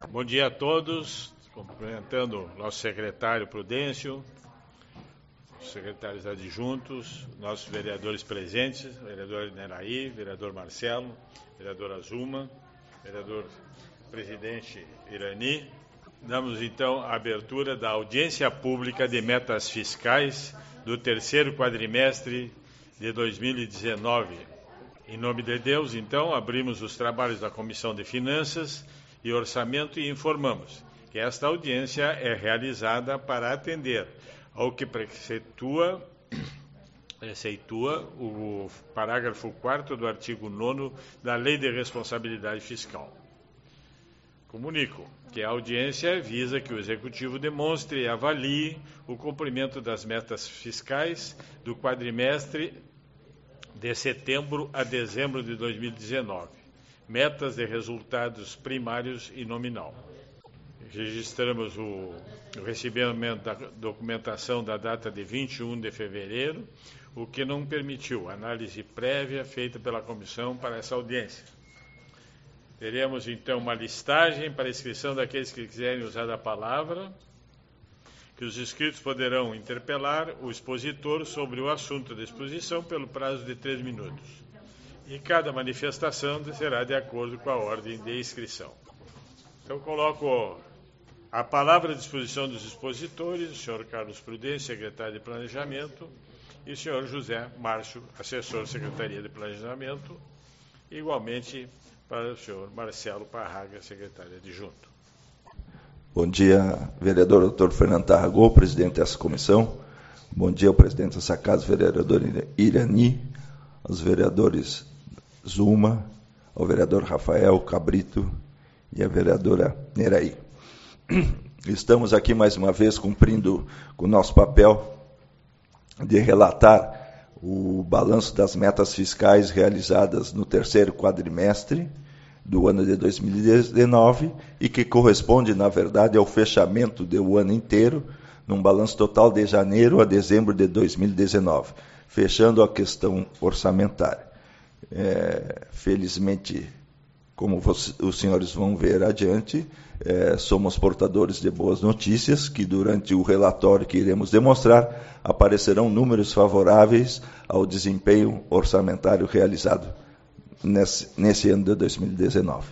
Bom dia a todos, cumprimentando o nosso secretário Prudêncio, os secretários adjuntos, nossos vereadores presentes, vereador Neraí, vereador Marcelo, vereador Azuma, vereador presidente Irani. Damos então a abertura da audiência pública de metas fiscais do terceiro quadrimestre de 2019. Em nome de Deus, então, abrimos os trabalhos da Comissão de Finanças e Orçamento e informamos que esta audiência é realizada para atender ao que preceitua o parágrafo 4º do artigo 9º da Lei de Responsabilidade Fiscal. Comunico que a audiência visa que o Executivo demonstre e avalie o cumprimento das metas fiscais do quadrimestre de setembro a dezembro de 2019, metas de resultados primários e nominal. Registramos o recebimento da documentação da data de 21 de fevereiro, o que não permitiu análise prévia feita pela comissão para essa audiência. Teremos, então, uma listagem para inscrição daqueles que quiserem usar a palavra, que os inscritos poderão interpelar o expositor sobre o assunto da exposição pelo prazo de 3 minutos. E cada manifestação será de acordo com a ordem de inscrição. Então, coloco a palavra à disposição dos expositores, o senhor Carlos Prudêncio, secretário de Planejamento, e o senhor José Márcio, assessor Secretaria de Planejamento, igualmente para o senhor Marcelo Parraga, secretário adjunto. Bom dia, vereador Dr. Fernando Tarragão, presidente dessa comissão. Bom dia ao presidente dessa casa, vereador Irani, aos vereadores Zuma, ao vereador Rafael Cabrito e à vereadora Neraí. Estamos aqui mais uma vez cumprindo com o nosso papel de relatar o balanço das metas fiscais realizadas no terceiro quadrimestre do ano de 2019 e que corresponde, na verdade, ao fechamento do ano inteiro, num balanço total de janeiro a dezembro de 2019, fechando a questão orçamentária. Felizmente, como os senhores vão ver adiante, somos portadores de boas notícias, que durante o relatório que iremos demonstrar, aparecerão números favoráveis ao desempenho orçamentário realizado nesse ano de 2019.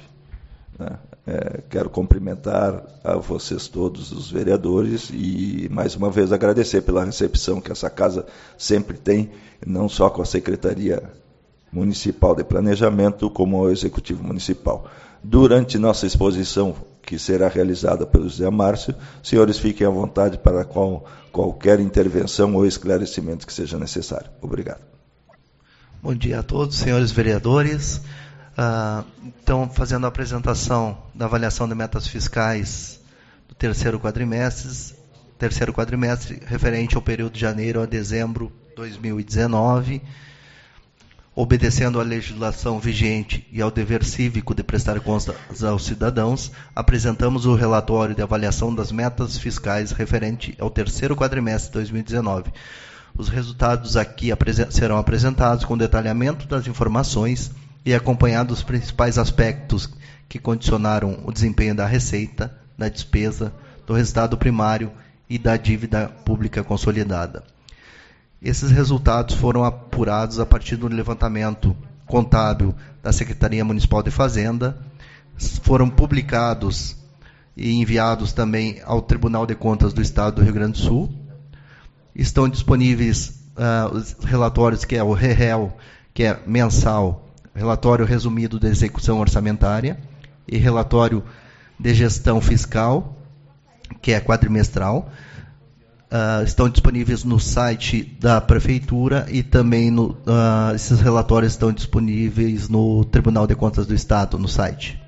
Quero cumprimentar a vocês todos, os vereadores, e mais uma vez agradecer pela recepção que essa casa sempre tem, não só com a Secretaria Municipal de Planejamento, como ao Executivo Municipal. Durante nossa exposição, que será realizada pelo José Márcio, senhores fiquem à vontade para qualquer intervenção ou esclarecimento que seja necessário. Obrigado. Bom dia a todos, senhores vereadores. Então, fazendo a apresentação da avaliação de metas fiscais do terceiro quadrimestre referente ao período de janeiro a dezembro de 2019, obedecendo à legislação vigente e ao dever cívico de prestar contas aos cidadãos, apresentamos o relatório de avaliação das metas fiscais referente ao terceiro quadrimestre de 2019. Os resultados aqui serão apresentados com detalhamento das informações e acompanhados dos principais aspectos que condicionaram o desempenho da receita, da despesa, do resultado primário e da dívida pública consolidada. Esses resultados foram apurados a partir do levantamento contábil da Secretaria Municipal de Fazenda, foram publicados e enviados também ao Tribunal de Contas do Estado do Rio Grande do Sul. Estão disponíveis os relatórios, que é o REREL, que é mensal, relatório resumido da execução orçamentária, e relatório de gestão fiscal, que é quadrimestral. Estão disponíveis no site da Prefeitura e também esses relatórios estão disponíveis no Tribunal de Contas do Estado, no site.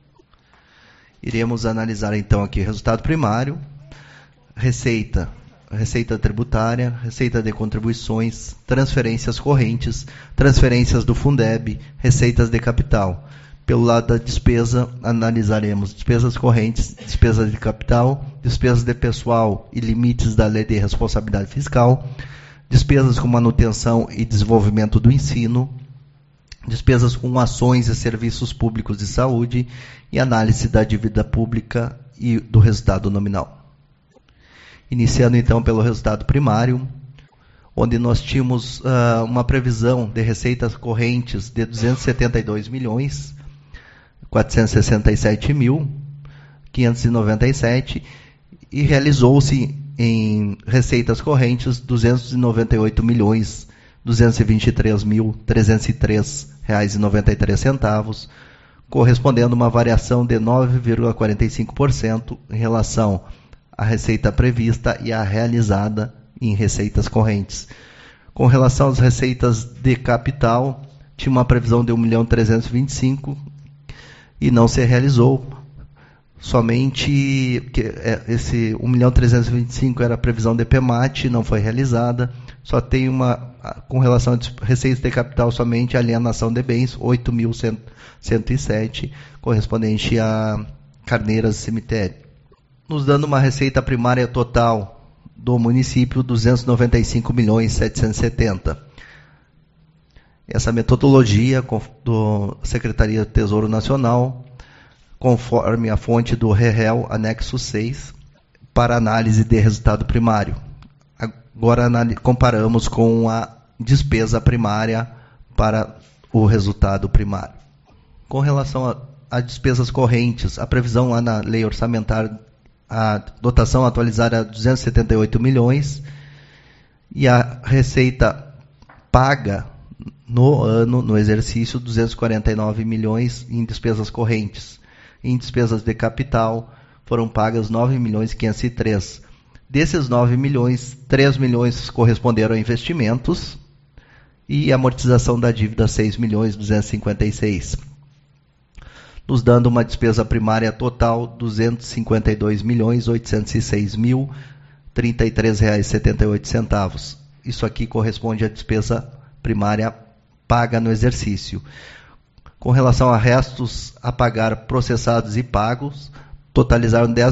Iremos analisar então aqui resultado primário, receita tributária, receita de contribuições, transferências correntes, transferências do Fundeb, receitas de capital. Pelo lado da despesa, analisaremos despesas correntes, despesas de capital, despesas de pessoal e limites da Lei de Responsabilidade Fiscal, despesas com manutenção e desenvolvimento do ensino, despesas com ações e serviços públicos de saúde e análise da dívida pública e do resultado nominal. Iniciando então pelo resultado primário, onde nós tínhamos uma previsão de receitas correntes de 272.467.597 e realizou-se em receitas correntes R$ 293.303,93, correspondendo a uma variação de 9,45% em relação à receita prevista e à realizada em receitas correntes. Com relação às receitas de capital, tinha uma previsão de 1.325.000 e não se realizou. Somente esse 1.325.000 era a previsão de PMAT, não foi realizada. Só tem com relação às receitas de capital, somente a alienação de bens, 8.107, correspondente a Carneiras e Cemitério. Nos dando uma receita primária total do município, 295.770.000. Essa metodologia do Secretaria do Tesouro Nacional, conforme a fonte do REREL, anexo 6, para análise de resultado primário. Agora comparamos com a despesa primária para o resultado primário. Com relação a despesas correntes, a previsão lá na lei orçamentária, a dotação atualizada é 278 milhões e a receita paga no exercício, 249 milhões em despesas correntes. Em despesas de capital foram pagas 9.503. Desses 9 milhões, 3 milhões corresponderam a investimentos e amortização da dívida 6.256. Nos dando uma despesa primária total R$ 252.806.033,78. Isso aqui corresponde à despesa primária paga no exercício. Com relação a restos a pagar processados e pagos, totalizaram R$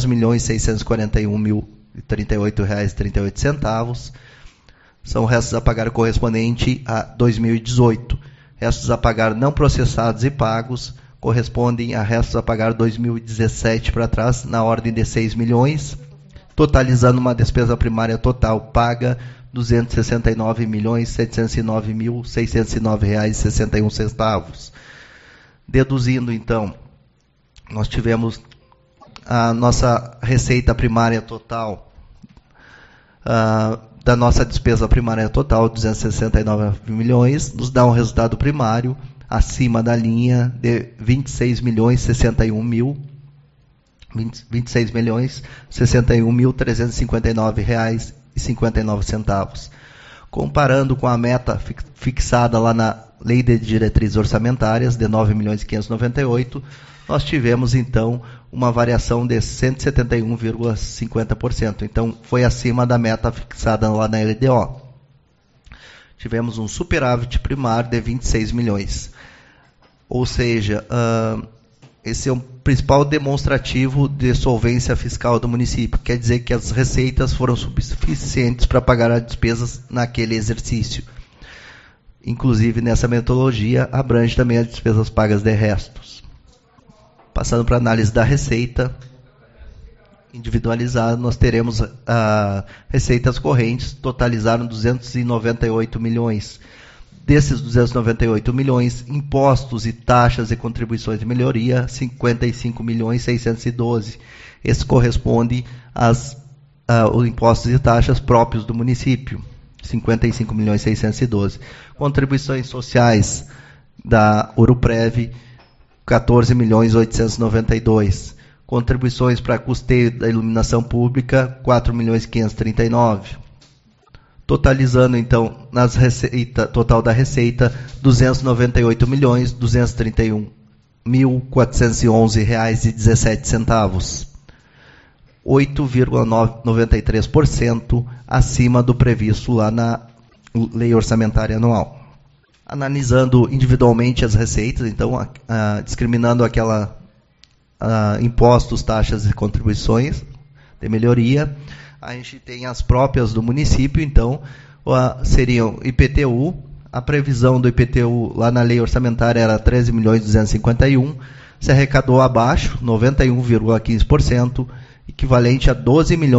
10.641.038,38. São restos a pagar correspondente a 2018. Restos a pagar não processados e pagos correspondem a restos a pagar 2017 para trás, na ordem de 6 milhões, totalizando uma despesa primária total paga R$ 269.609.609,61. Deduzindo, então, nós tivemos a nossa receita primária total, da nossa despesa primária total, 269 milhões, nos dá um resultado primário acima da linha de R$ 26.061.359,59. Comparando com a meta fixada lá na Lei de Diretrizes Orçamentárias, de R$ 9.598, nós tivemos, então, uma variação de 171,50%. Então, foi acima da meta fixada lá na LDO. Tivemos um superávit primário de 26 milhões. Ou seja, esse é o principal demonstrativo de solvência fiscal do município. Quer dizer que as receitas foram suficientes para pagar as despesas naquele exercício. Inclusive, nessa metodologia, abrange também as despesas pagas de restos. Passando para a análise da receita individualizada, nós teremos receitas correntes, totalizaram 298 milhões. Desses 298 milhões, impostos e taxas e contribuições de melhoria, 55.612. Esse corresponde aos impostos e taxas próprios do município, 55.612. Contribuições sociais da Uruprev, 14.892. Contribuições para custeio da iluminação pública, 4.539. Totalizando, então, total da receita, R$ 298.231.411,17. 8,93% acima do previsto lá na Lei Orçamentária Anual. Analisando individualmente as receitas, então, discriminando impostos, taxas e contribuições de melhoria, a gente tem as próprias do município, então, seriam IPTU, A previsão do IPTU lá na lei orçamentária era 13.251.000, se arrecadou abaixo, 91,15%, equivalente a R$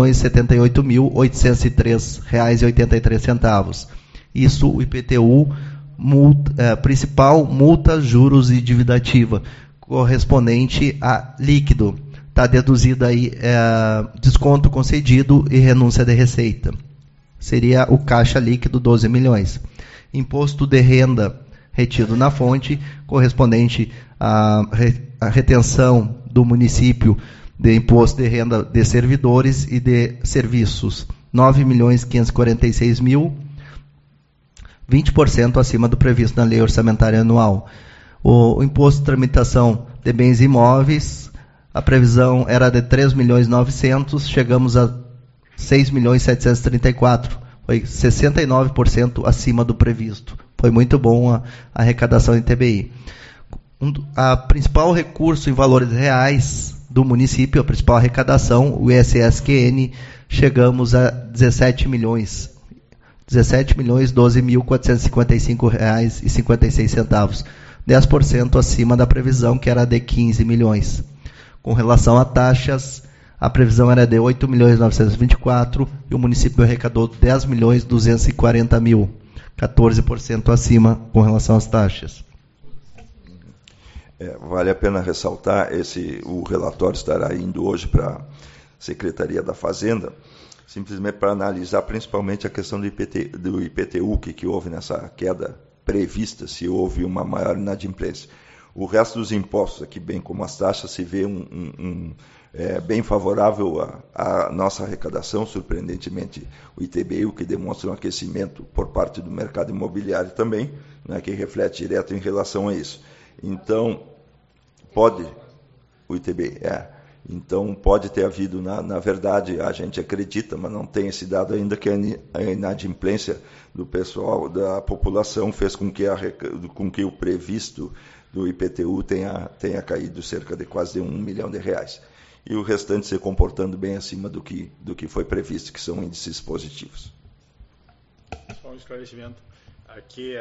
12.078.803,83. Isso o IPTU, principal multa, juros e dívida ativa, correspondente a líquido. Está deduzido aí desconto concedido e renúncia de receita. Seria o caixa líquido 12 milhões. Imposto de renda retido na fonte, correspondente à retenção do município de imposto de renda de servidores e de serviços, 9.546.000, 20% acima do previsto na lei orçamentária anual. O imposto de tramitação de bens imóveis, a previsão era de 3.900.000, chegamos a 6.734.000, foi 69% acima do previsto. Foi muito bom a arrecadação em TBI. A principal recurso em valores reais do município, a principal arrecadação, o ISSQN, chegamos a 17 milhões. 12.455,56 reais, 10% acima da previsão, que era de 15 milhões. Com relação a taxas, a previsão era de 8.924.000 e o município arrecadou 10.240.000, 14% acima com relação às taxas. Vale a pena ressaltar, o relatório estará indo hoje para a Secretaria da Fazenda, simplesmente para analisar principalmente a questão do IPTU, que houve nessa queda prevista, se houve uma maior inadimplência. O resto dos impostos aqui, bem como as taxas, se vê bem favorável à nossa arrecadação, surpreendentemente o ITBI, o que demonstra um aquecimento por parte do mercado imobiliário também, né, que reflete direto em relação a isso. Então, o ITBI, então pode ter havido, na verdade, a gente acredita, mas não tem esse dado ainda, que a inadimplência do pessoal, da população, fez com que o previsto do IPTU tenha caído cerca de quase R$ 1 milhão. E o restante se comportando bem acima do que foi previsto, que são índices positivos. Só um esclarecimento. Aqui,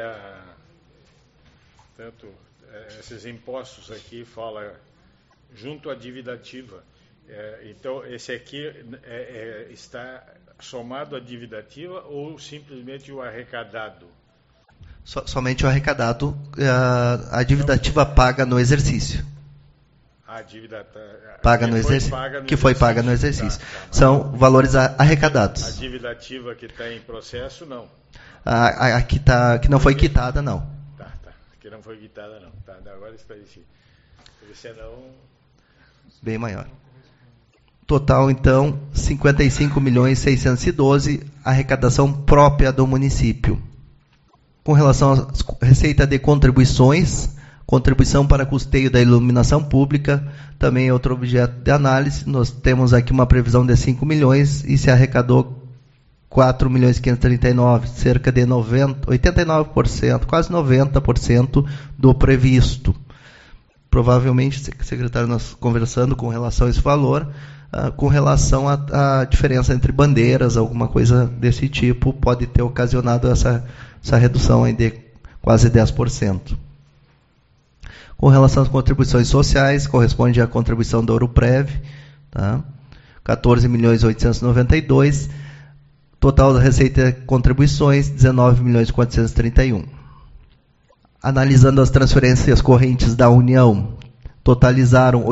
esses impostos aqui fala junto à dívida ativa. Então, esse aqui está somado à dívida ativa ou simplesmente o arrecadado? Somente o arrecadado, a dívida ativa paga no exercício. A dívida paga no exercício, que foi paga no exercício. São valores arrecadados. A dívida ativa que está em processo, não. Que não foi quitada, não. Tá. Que não foi quitada, não. Tá, agora esclareci. Porque senão... Bem maior. Total, então, 55.612.000, arrecadação própria do município. Com relação à receita de contribuições, contribuição para custeio da iluminação pública, também é outro objeto de análise. Nós temos aqui uma previsão de 5 milhões e se arrecadou 4.539.000, cerca de 89%, quase 90% do previsto. Provavelmente, secretário, nós conversando com relação a esse valor, com relação à diferença entre bandeiras, alguma coisa desse tipo, pode ter ocasionado essa redução aí de quase 10%. Com relação às contribuições sociais, corresponde à contribuição da Ouroprev, tá? 14.892.000, total da receita de contribuições, 19.431.000. Analisando as transferências correntes da União, totalizaram R$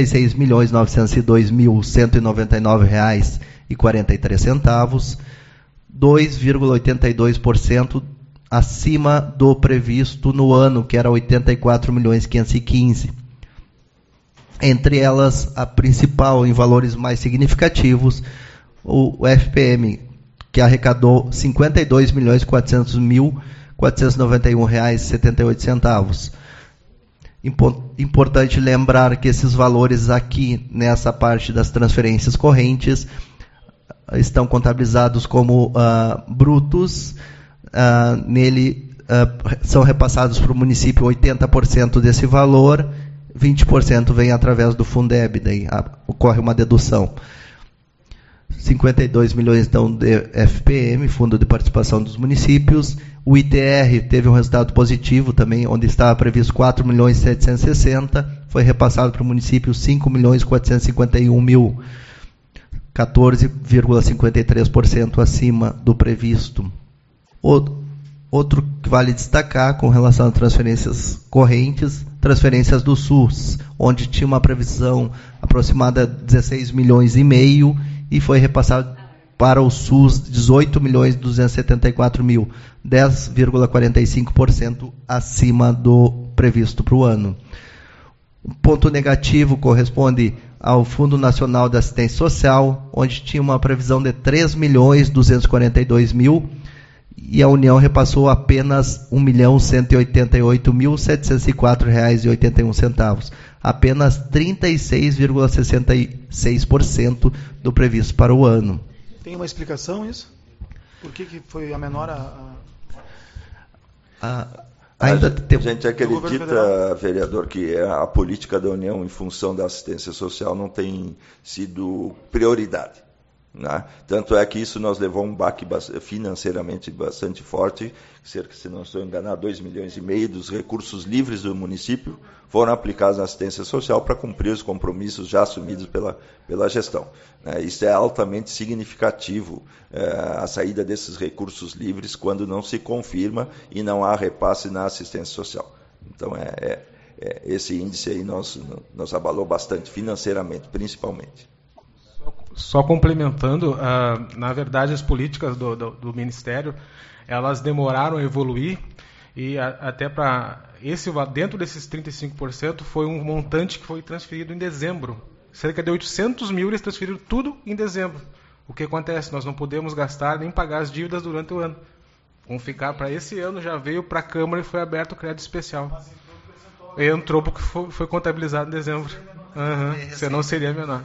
86.902.199,43, 2,82% acima do previsto no ano, que era R$ 84.515.000. Entre elas, a principal, em valores mais significativos, o FPM, que arrecadou R$ 52.491.491,78. Importante lembrar que esses valores aqui, nessa parte das transferências correntes, estão contabilizados como brutos. Nele são repassados para o município 80% desse valor, 20% vem através do Fundeb, daí ocorre uma dedução. 52 milhões então de FPM, Fundo de Participação dos Municípios, O ITR teve um resultado positivo também, onde estava previsto 4.760.000, foi repassado para o município 5.451.000, 14,53% acima do previsto. Outro que vale destacar com relação a transferências correntes, transferências do SUS, onde tinha uma previsão aproximada de 16,5 milhões e foi repassado para o SUS 18.274.000, 10,45% acima do previsto para o ano. O ponto negativo corresponde ao Fundo Nacional de Assistência Social, onde tinha uma previsão de 3.242.000 e a União repassou apenas R$ 1.188.704,81, apenas 36,66% do previsto para o ano. Tem uma explicação isso? Por que foi a menor a gente acredita, vereador, que a política da União em função da assistência social não tem sido prioridade. Né? Tanto é que isso nos levou a um baque financeiramente bastante forte, cerca, se não estou enganado, 2,5 milhões dos recursos livres do município foram aplicados na assistência social para cumprir os compromissos já assumidos pela gestão. Isso é altamente significativo, a saída desses recursos livres quando não se confirma e não há repasse na assistência social. Então, esse índice aí nos abalou bastante, financeiramente, principalmente. Só complementando, na verdade as políticas do Ministério, elas demoraram a evoluir e até para dentro desses 35% foi um montante que foi transferido em dezembro. Cerca de 800 mil eles transferiram tudo em dezembro. O que acontece? Nós não podemos gastar nem pagar as dívidas durante o ano. Vamos ficar para esse ano, já veio para a Câmara e foi aberto o crédito especial. Entrou porque foi contabilizado em dezembro. Senão seria menor.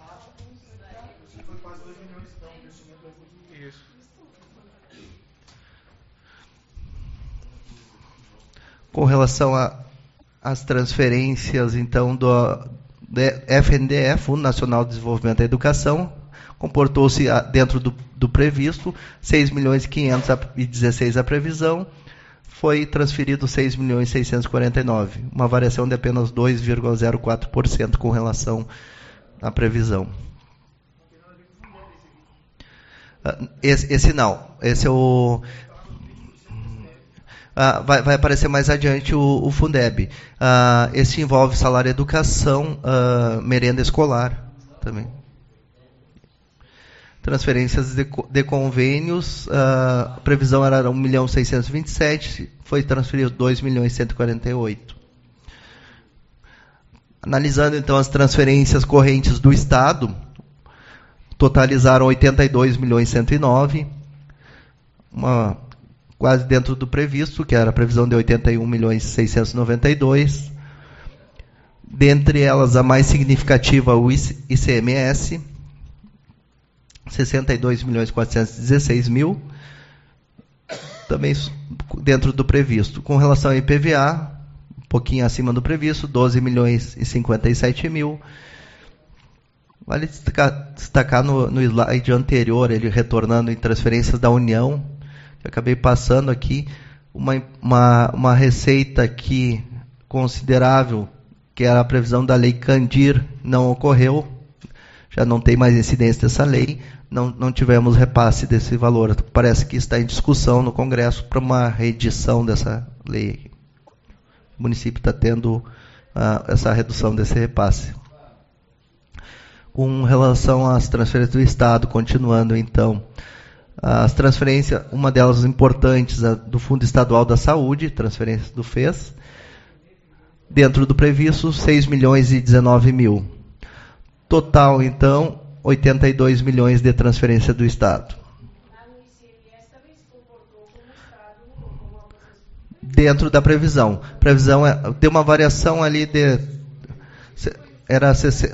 Com relação às transferências, então, do FNDE, Fundo Nacional de Desenvolvimento da Educação, comportou-se dentro do previsto, 6.516.000 a previsão, foi transferido 6.649.000, uma variação de apenas 2,04% com relação à previsão. Esse não, esse é o... vai aparecer mais adiante o Fundeb. Esse envolve salário educação, merenda escolar também. Transferências de convênios, a previsão era 1.627.000, foi transferido 2.148.000. Analisando então as transferências correntes do Estado, totalizaram 82.109.000, quase dentro do previsto, que era a previsão de 81.692.000. Dentre elas, a mais significativa, o ICMS, 62.416.000, também dentro do previsto. Com relação ao IPVA, um pouquinho acima do previsto, 12.057.000. Vale destacar no slide anterior, ele retornando em transferências da União, que acabei passando aqui, uma receita aqui considerável, que era a previsão da Lei Candir, não ocorreu, já não tem mais incidência dessa lei, não tivemos repasse desse valor. Parece que está em discussão no Congresso para uma reedição dessa lei. O município está tendo essa redução desse repasse. Com relação às transferências do Estado, continuando então, as transferências, uma delas importantes, do Fundo Estadual da Saúde, transferências do FES, dentro do previsto, 6.019.000. Total, então, 82 milhões de transferência do Estado. Dentro da previsão. Previsão tem uma variação ali de... Era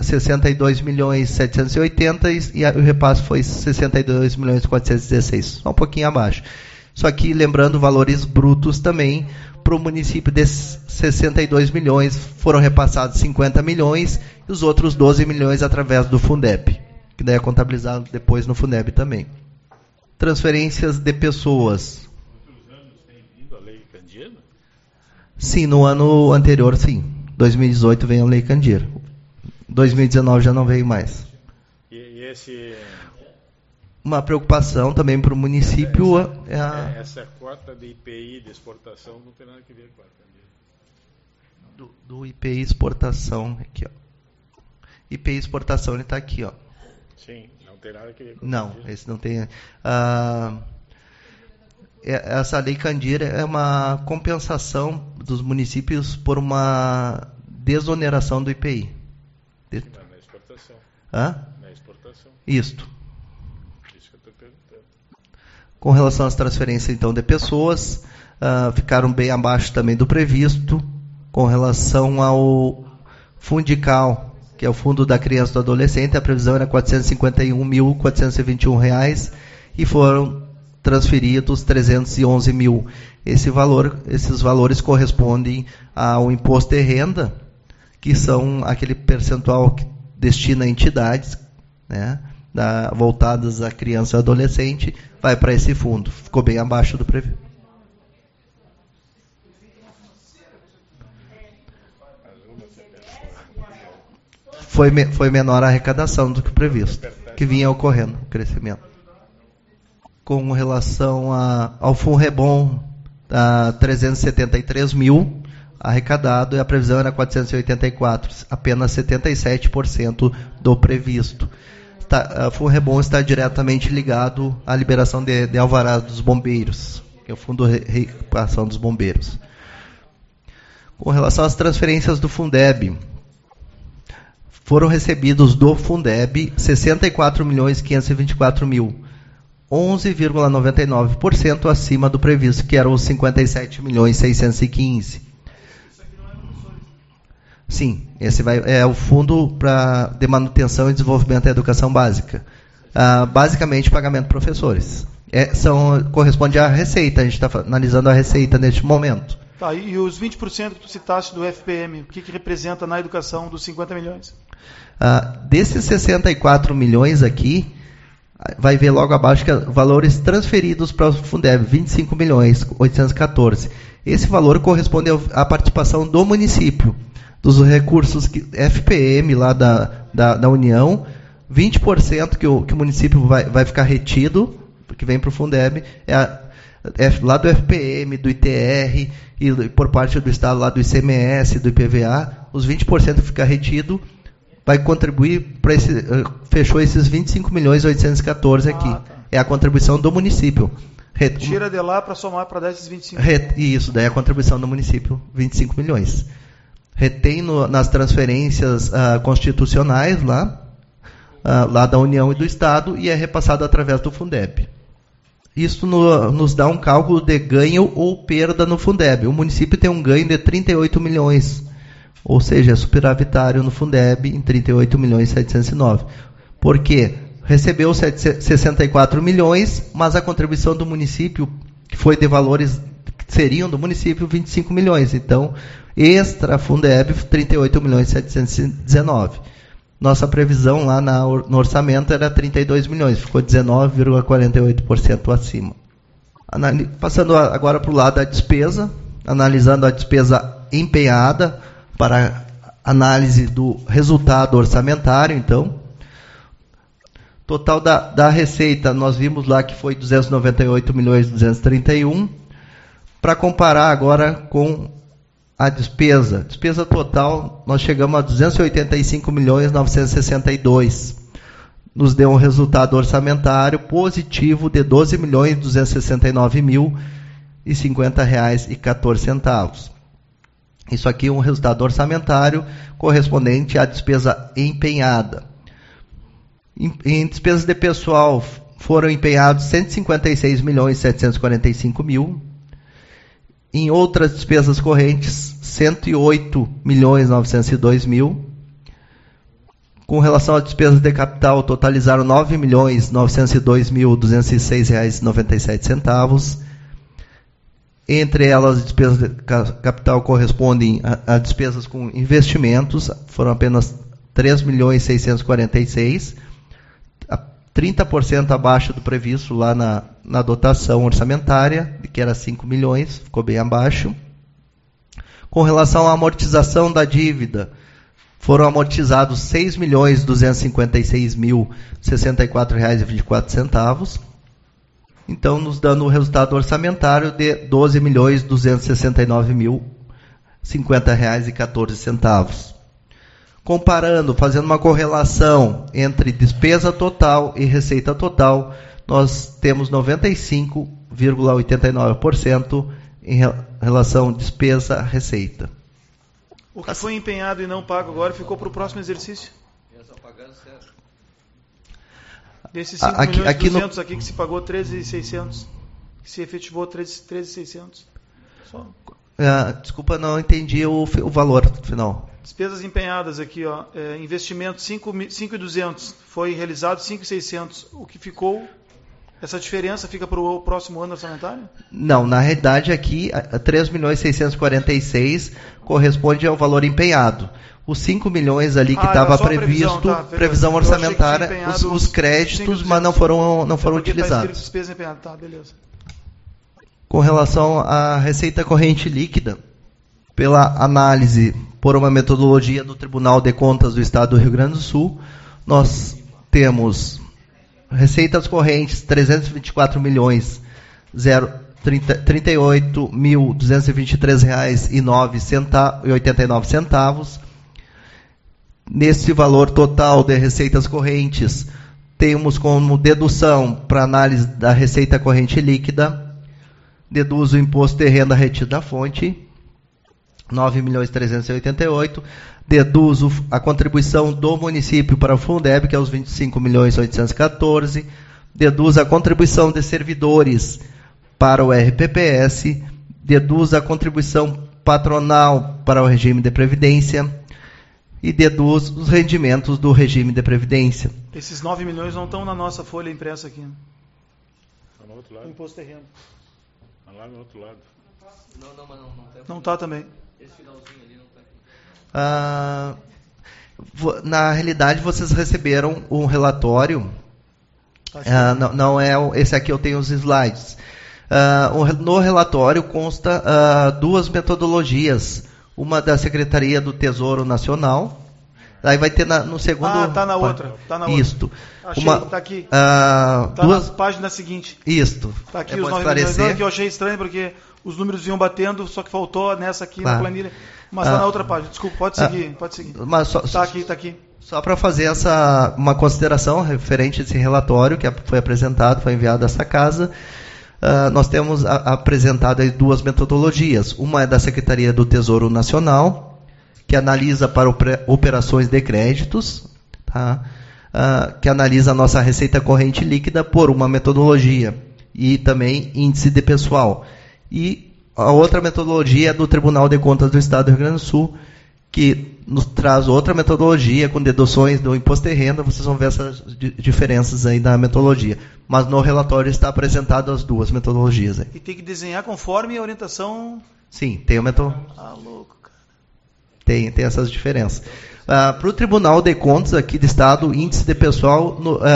62.780.000 e o repasse foi 62.416.000, só um pouquinho abaixo. Só que, lembrando, valores brutos também, para o município desses 62 milhões, foram repassados 50 milhões e os outros 12 milhões através do Fundeb, que daí é contabilizado depois no Fundeb também. Transferências de pessoas. Quantos anos tem Sim, no ano anterior, sim. 2018 veio a Lei Candir. 2019 já não veio mais. E esse... Uma preocupação também para o município Essa cota de IPI de exportação não tem nada a ver com a Candir. Do IPI exportação, aqui, ó. IPI exportação, ele está aqui, ó. Sim, não tem nada a ver com Não, esse não tem... essa Lei Candir é uma compensação dos municípios por uma desoneração do IPI. Na exportação. Hã? Na exportação. Isto. Isso que eu estou perguntando. Com relação às transferências, então, de pessoas, ficaram bem abaixo também do previsto. Com relação ao Fundical, que é o Fundo da Criança e do Adolescente, a previsão era R$ 451.421 e foram transferidos 311 mil. Esses valores correspondem ao imposto de renda, que são aquele percentual que destina a entidades, né, voltadas a criança e adolescente, vai para esse fundo. Ficou bem abaixo do previsto. Foi menor a arrecadação do que o previsto, que vinha ocorrendo o crescimento. Com relação ao Funrebom, 373 mil arrecadado, e a previsão era 484, apenas 77% do previsto. O Funrebom está diretamente ligado à liberação de alvarás dos bombeiros, que é o Fundo de Reequiparação dos Bombeiros. Com relação às transferências do Fundeb, foram recebidos do Fundeb 64.524.000, 11,99% acima do previsto, que eram os 57.615.000. Sim, esse é o Fundo de Manutenção e Desenvolvimento da Educação Básica. Basicamente, pagamento de professores. Corresponde à receita, a gente está analisando a receita neste momento. Tá, e os 20% que tu citaste do FPM, o que representa na educação dos 50 milhões? Desses 64 milhões aqui, vai ver logo abaixo que valores transferidos para o Fundeb, 25.814. Esse valor corresponde à participação do município, dos recursos FPM lá da União, 20% que o município vai ficar retido, que vem para o Fundeb, lá do FPM, do ITR, e por parte do Estado lá do ICMS, do IPVA, os 20% fica retido, vai contribuir para fechou esses 25.814 aqui. Tá. É a contribuição do município. Tira de lá para somar para dar esses 25 Isso, daí é a contribuição do município, 25 milhões. Retém nas transferências constitucionais lá da União e do Estado, e é repassado através do Fundeb. Isso nos dá um cálculo de ganho ou perda no Fundeb. O município tem um ganho de 38 milhões, ou seja, é superavitário no Fundeb em 38.709. Por quê? Recebeu 64 milhões, mas a contribuição do município, que foi de valores que seriam do município, 25 milhões. Então, extra Fundeb, 38.719. Nossa previsão lá no orçamento era 32 milhões, ficou 19,48% acima. Passando agora para o lado da despesa, analisando a despesa empenhada para análise do resultado orçamentário, então. Total da receita, nós vimos lá que foi 298.231. Para comparar agora com a despesa total, nós chegamos a 285.962. Nos deu um resultado orçamentário positivo de R$ 12.269.050,14. Isso aqui é um resultado orçamentário correspondente à despesa empenhada. Em despesas de pessoal, foram empenhados 156.745.000. Em outras despesas correntes, 108.902.000. Com relação às despesas de capital, totalizaram 9.902.206,97. Entre elas, as despesas de capital correspondem a despesas com investimentos, foram apenas 3.646.000, 30% abaixo do previsto lá na dotação orçamentária, que era 5 milhões, ficou bem abaixo. Com relação à amortização da dívida, foram amortizados R$ 6.256.064,24, então nos dando um resultado orçamentário de R$ 12.269.050,14. Comparando, fazendo uma correlação entre despesa total e receita total, nós temos 95,89% em relação despesa-receita. O que foi empenhado e não pago agora ficou para o próximo exercício? Desses 5 milhões e 200 aqui que se pagou 13.600, que se efetivou 13.600. Só. Desculpa, não entendi o valor final. Despesas empenhadas aqui, ó, investimento 5.200, foi realizado 5.600. O que ficou, essa diferença fica para o próximo ano orçamentário? Não, na realidade aqui, 3.646 corresponde ao valor empenhado. Os 5 milhões ali que estava previsto, previsão orçamentária, os créditos, mas não foram utilizados. Tá despesa empenhada, tá, beleza. Com relação à receita corrente líquida, pela análise por uma metodologia do Tribunal de Contas do Estado do Rio Grande do Sul, nós temos receitas correntes 338.223,89. Nesse valor total de receitas correntes, temos como dedução para análise da receita corrente líquida, deduz o imposto de renda retido da fonte, 9.388, deduzo a contribuição do município para o Fundeb, que é os 25.814, deduz a contribuição de servidores para o RPPS, deduz a contribuição patronal para o regime de previdência e deduz os rendimentos do regime de previdência. Esses 9 milhões não estão na nossa folha impressa aqui. Está no outro lado. O imposto de renda. Está lá no outro lado. Não está também. Esse finalzinho ali não está aqui. Na realidade, vocês receberam um relatório. Não é esse aqui, eu tenho os slides. No relatório consta duas metodologias. Uma da Secretaria do Tesouro Nacional. Aí vai ter no segundo... está na outra. Isto. Achei, está aqui. Está na página seguinte. Isto. Está aqui os 9 milhões. Não, que eu achei estranho, porque os números vinham batendo, só que faltou nessa aqui na planilha. Mas está na outra página. Desculpa, pode seguir. Está aqui. Só para fazer uma consideração referente a esse relatório que foi apresentado, foi enviado a essa casa, nós temos apresentado aí duas metodologias. Uma é da Secretaria do Tesouro Nacional, que analisa para operações de créditos, tá? Que analisa a nossa receita corrente líquida por uma metodologia, e também índice de pessoal. E a outra metodologia é do Tribunal de Contas do Estado do Rio Grande do Sul, que nos traz outra metodologia com deduções do imposto de renda. Vocês vão ver essas diferenças aí da metodologia. Mas no relatório está apresentado as duas metodologias aí. E tem que desenhar conforme a orientação... Sim, tem a metodologia. Louco, cara. Tem essas diferenças. Para o Tribunal de Contas aqui do Estado, índice de pessoal,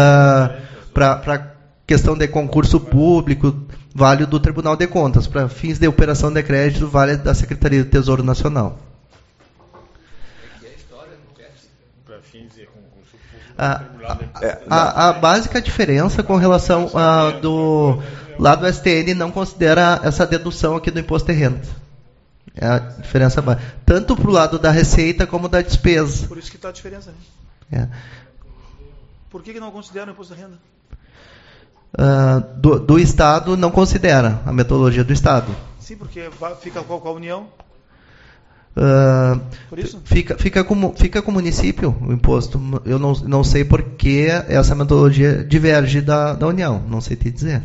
para questão de concurso público, vale do Tribunal de Contas. Para fins de operação de crédito, vale da Secretaria do Tesouro Nacional. A básica diferença com relação do lado do STN não considera essa dedução aqui do imposto de renda. É a diferença básica. Tanto para o lado da receita como da despesa. Por isso que está a diferença. Né? Por que não considera o imposto de renda? Do Estado não considera a metodologia do Estado. Sim, porque fica com a União. Por isso? Fica com o município o imposto. Eu não sei por que essa metodologia diverge da União. Não sei te dizer.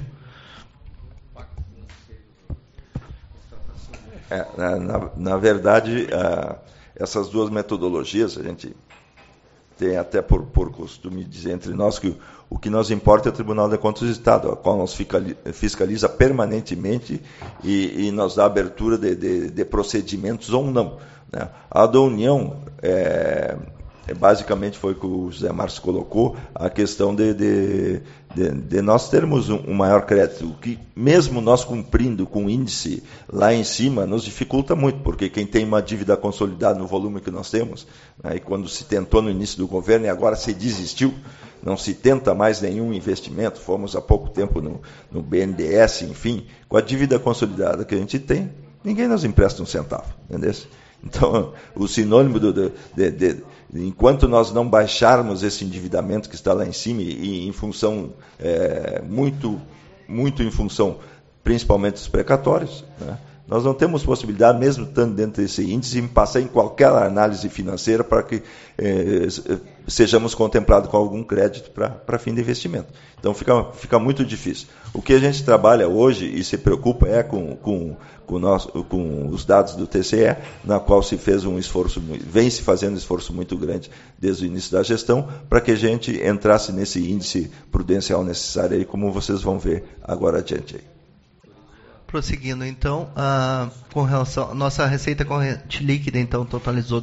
Na verdade, essas duas metodologias, a gente tem até por costume dizer entre nós que o que nos importa é o Tribunal de Contas do Estado, a qual nos fiscaliza permanentemente e nos dá abertura de procedimentos ou não. Né? A da União basicamente foi o que o José Márcio colocou, a questão de nós termos um maior crédito, o que mesmo nós cumprindo com o índice lá em cima nos dificulta muito, porque quem tem uma dívida consolidada no volume que nós temos, né, e quando se tentou no início do governo e agora se desistiu, não se tenta mais nenhum investimento, fomos há pouco tempo no BNDES, enfim, com a dívida consolidada que a gente tem, ninguém nos empresta um centavo, entendeu? Então, o sinônimo enquanto nós não baixarmos esse endividamento que está lá em cima, e em função, muito em função, principalmente dos precatórios, né, nós não temos possibilidade, mesmo estando dentro desse índice, de passar em qualquer análise financeira para que sejamos contemplados com algum crédito para fim de investimento. Então, fica muito difícil. O que a gente trabalha hoje e se preocupa é com os dados do TCE, na qual se fez vem se fazendo um esforço muito grande desde o início da gestão, para que a gente entrasse nesse índice prudencial necessário aí, como vocês vão ver agora adiante aí. Prosseguindo, então, com relação à nossa receita corrente líquida, então, totalizou R$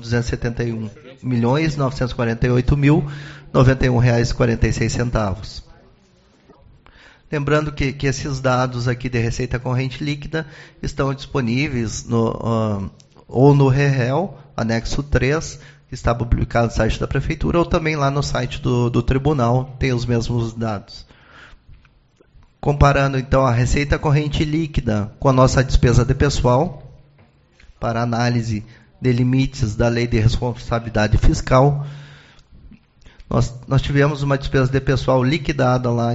271.948.091,46. Lembrando que esses dados aqui de receita corrente líquida estão disponíveis ou no REREL, anexo 3, que está publicado no site da Prefeitura, ou também lá no site do Tribunal, tem os mesmos dados. Comparando, então, a receita corrente líquida com a nossa despesa de pessoal, para análise de limites da Lei de Responsabilidade Fiscal, nós tivemos uma despesa de pessoal liquidada lá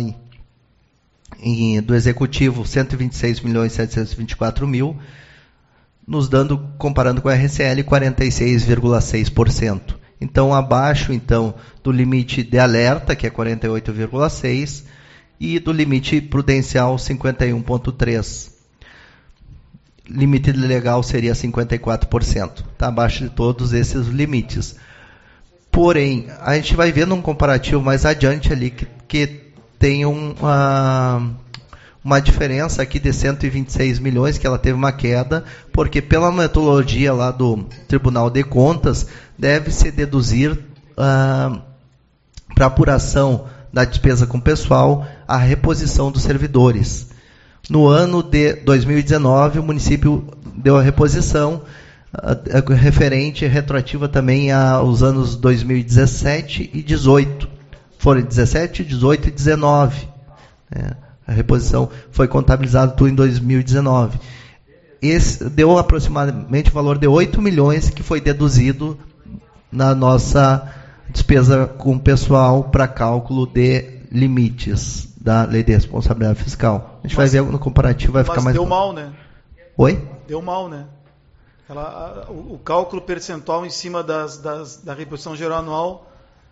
do Executivo, 126.724.000, nos dando, comparando com a RCL, 46,6%. Então, abaixo do limite de alerta, que é 48,6%, e do limite prudencial 51,3%. Limite legal seria 54%. Está abaixo de todos esses limites. Porém, a gente vai ver num comparativo mais adiante ali que tem uma diferença aqui de 126 milhões, que ela teve uma queda, porque pela metodologia lá do Tribunal de Contas, deve-se deduzir para apuração da despesa com pessoal, a reposição dos servidores. No ano de 2019, o município deu a reposição referente, retroativa também aos anos 2017 e 2018. Foram 17, 18 e 19. A reposição foi contabilizada tudo em 2019. Esse deu aproximadamente o valor de 8 milhões que foi deduzido na nossa despesa com pessoal para cálculo de limites da Lei de Responsabilidade Fiscal. A gente vai ver no comparativo, vai ficar mais... Mas deu mal, né? Oi? Deu mal, né? O cálculo percentual em cima da reposição geral anual,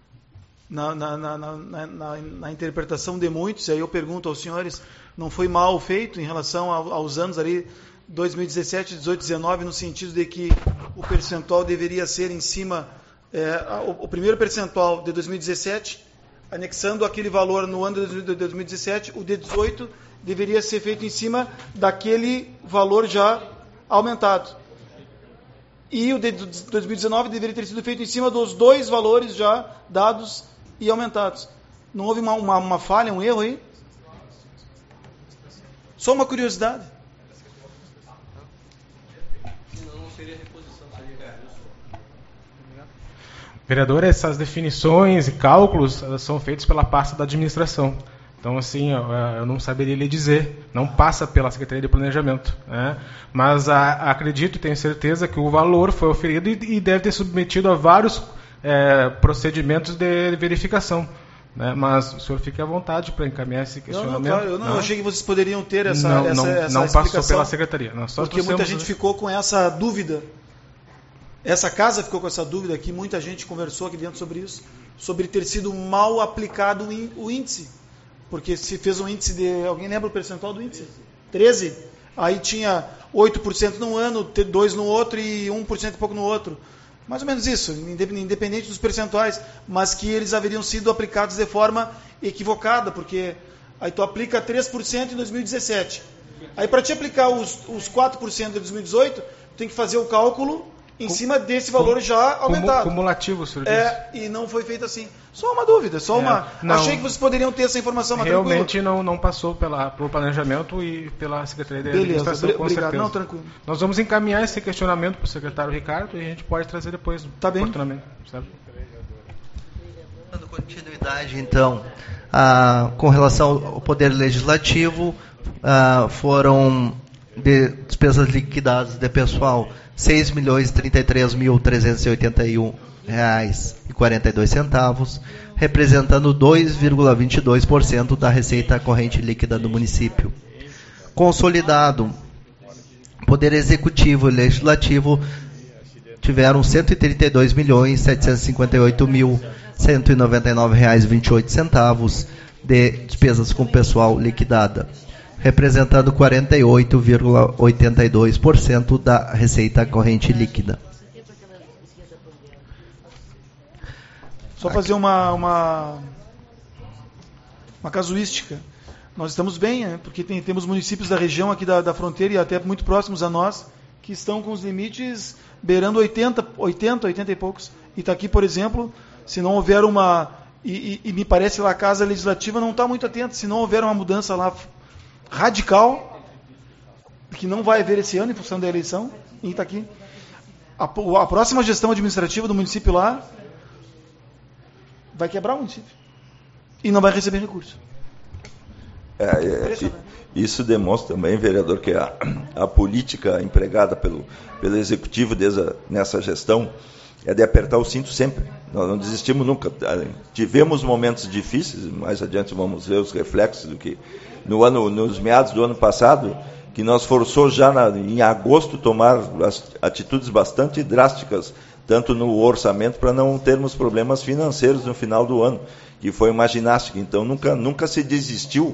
na interpretação de muitos, aí eu pergunto aos senhores, não foi mal feito em relação aos anos ali 2017, 18, 19, no sentido de que o percentual deveria ser em cima... o primeiro percentual de 2017, anexando aquele valor no ano de 2017, o de 18 deveria ser feito em cima daquele valor já aumentado. E o de 2019 deveria ter sido feito em cima dos dois valores já dados e aumentados. Não houve uma falha, um erro aí? Só uma curiosidade. Vereador, essas definições e cálculos são feitos pela pasta da administração. Então, assim, eu não saberia lhe dizer, não passa pela Secretaria de Planejamento, né? Mas acredito, tenho certeza que o valor foi oferido e deve ter submetido a vários procedimentos de verificação, né? Mas o senhor fique à vontade para encaminhar esse questionamento. Não, eu achei que vocês poderiam ter essa não explicação. Passou pela Secretaria. Porque muita gente ficou com essa dúvida. Essa casa ficou com essa dúvida aqui, muita gente conversou aqui dentro sobre isso, sobre ter sido mal aplicado o índice. Porque se fez um índice de... Alguém lembra o percentual do índice? 13? Aí tinha 8% num ano, 2% no outro e 1% e pouco no outro. Mais ou menos isso, independente dos percentuais, mas que eles haveriam sido aplicados de forma equivocada, porque aí tu aplica 3% em 2017. Aí para te aplicar os 4% de 2018, tu tem que fazer o cálculo em cima desse valor já aumentado. Cumulativo, o senhor disse. E não foi feito assim. Só uma dúvida, Não, achei que vocês poderiam ter essa informação, mas realmente não passou pelo planejamento e pela Secretaria de Administração, com obrigado. certeza. Não, tranquilo. Nós vamos encaminhar esse questionamento para o secretário Ricardo e a gente pode trazer depois oportunamente. Certo? Dando continuidade, então, com relação ao Poder Legislativo, foram despesas liquidadas de pessoal R$ 6.033.381,42, representando 2,22% da receita corrente líquida do município. Consolidado, Poder Executivo e Legislativo tiveram R$ 132.758.199,28 de despesas com pessoal liquidada, representando 48,82% da receita corrente líquida. Só fazer uma casuística. Nós estamos bem, né? Porque temos municípios da região aqui da fronteira e até muito próximos a nós, que estão com os limites beirando 80 e poucos. Itaqui, por exemplo, se não houver e me parece lá a Casa Legislativa não está muito atenta, se não houver uma mudança lá radical, que não vai haver esse ano em função da eleição, em Itaqui, a próxima gestão administrativa do município lá vai quebrar o município e não vai receber recurso. Isso demonstra também, vereador, que a política empregada pelo Executivo nessa gestão é de apertar o cinto sempre. Nós não desistimos nunca. Tivemos momentos difíceis, mais adiante vamos ver os reflexos do que nos meados do ano passado, que nós forçou já em agosto tomar atitudes bastante drásticas, tanto no orçamento, para não termos problemas financeiros no final do ano, que foi uma ginástica. Então nunca se desistiu,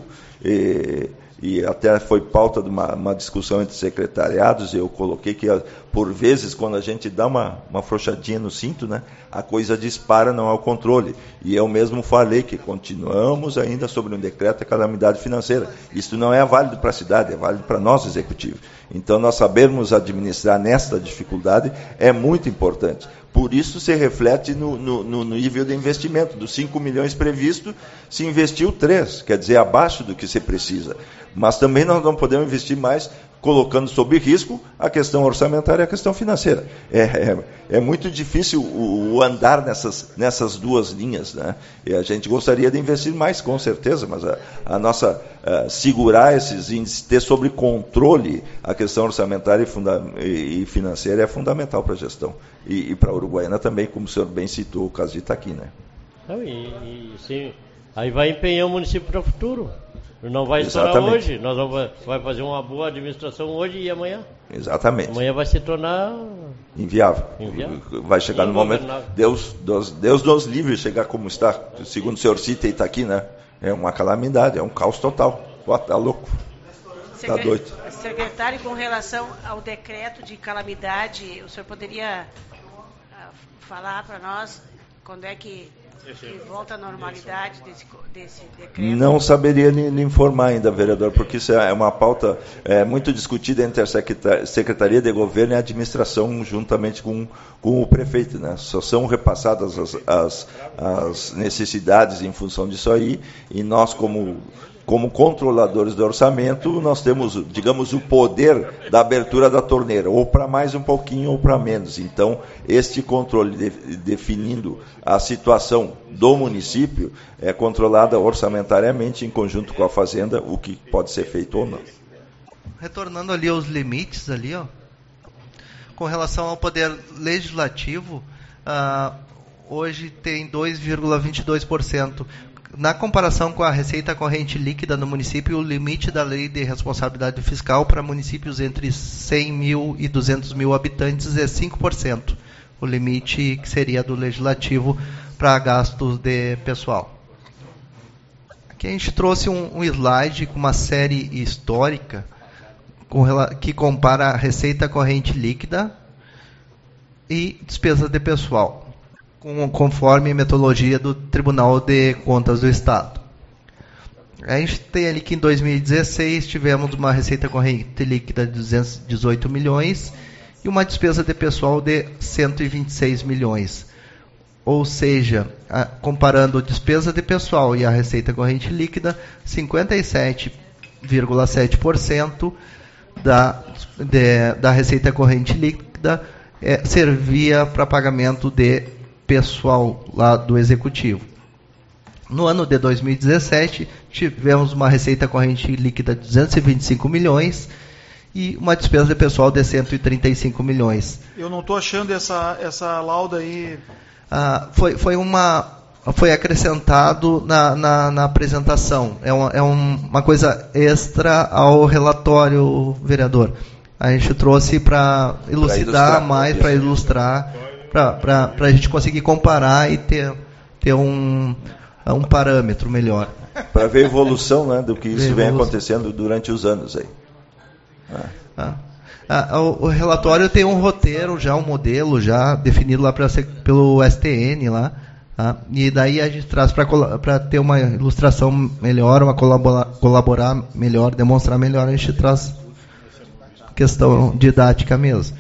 e até foi pauta de uma discussão entre secretariados. Eu coloquei que, por vezes, quando a gente dá uma afrouxadinha no cinto, né, a coisa dispara, não há o controle. E eu mesmo falei que continuamos ainda sobre um decreto de calamidade financeira. Isso não é válido para a cidade, é válido para nós, executivo. Então, nós sabermos administrar nesta dificuldade é muito importante. Por isso se reflete no nível de investimento. Dos 5 milhões previsto, se investiu 3, quer dizer, abaixo do que se precisa. Mas também nós não podemos investir mais, colocando sob risco a questão orçamentária e a questão financeira. É muito difícil o andar nessas duas linhas, né? E a gente gostaria de investir mais, com certeza, mas a nossa segurar esses índices, ter sob controle a questão orçamentária e financeira é fundamental para a gestão. E para a Uruguaiana também, como o senhor bem citou, o caso de Itaqui, né? Sim, aí vai empenhar o município para o futuro. Não vai estourar hoje, nós vai fazer uma boa administração hoje e amanhã. Exatamente. Amanhã vai se tornar inviável. Vai chegar no momento. Deus nos livre de chegar como está, segundo o senhor cita, Itaqui, né? É uma calamidade, é um caos total. Está louco. Está doido. Secretário, com relação ao decreto de calamidade, o senhor poderia falar para nós quando é que volta à normalidade desse decreto? Não saberia lhe informar ainda, vereador, porque isso é uma pauta muito discutida entre a Secretaria de Governo e a Administração, juntamente com o prefeito, né? Só são repassadas as necessidades em função disso aí, e nós, como controladores do orçamento, nós temos, digamos, o poder da abertura da torneira, ou para mais um pouquinho ou para menos. Então, este controle definindo a situação do município é controlada orçamentariamente em conjunto com a Fazenda, o que pode ser feito ou não. Retornando ali aos limites, ali, com relação ao poder legislativo, hoje tem 2,22%. Na comparação com a receita corrente líquida no município, o limite da lei de responsabilidade fiscal para municípios entre 100 mil e 200 mil habitantes é 5%. O limite que seria do legislativo para gastos de pessoal. Aqui a gente trouxe um slide com uma série histórica que compara a receita corrente líquida e despesas de pessoal, conforme a metodologia do Tribunal de Contas do Estado. A gente tem ali que em 2016 tivemos uma receita corrente líquida de 218 milhões e uma despesa de pessoal de 126 milhões. Ou seja, comparando a despesa de pessoal e a receita corrente líquida, 57,7% da receita corrente líquida servia para pagamento de pessoal lá do Executivo. No ano de 2017, tivemos uma receita corrente líquida de 225 milhões e uma despesa de pessoal de 135 milhões. Eu não estou achando essa lauda aí. Foi acrescentado na apresentação. É uma coisa extra ao relatório, vereador. A gente trouxe para elucidar mais, para ilustrar, para a gente conseguir comparar e ter um parâmetro melhor. Para ver a evolução, né, do que isso vem acontecendo durante os anos aí. O relatório tem um roteiro, já um modelo já definido lá pelo STN lá, e daí a gente traz para ter uma ilustração melhor, colaborar melhor, demonstrar melhor, a gente traz questão didática mesmo.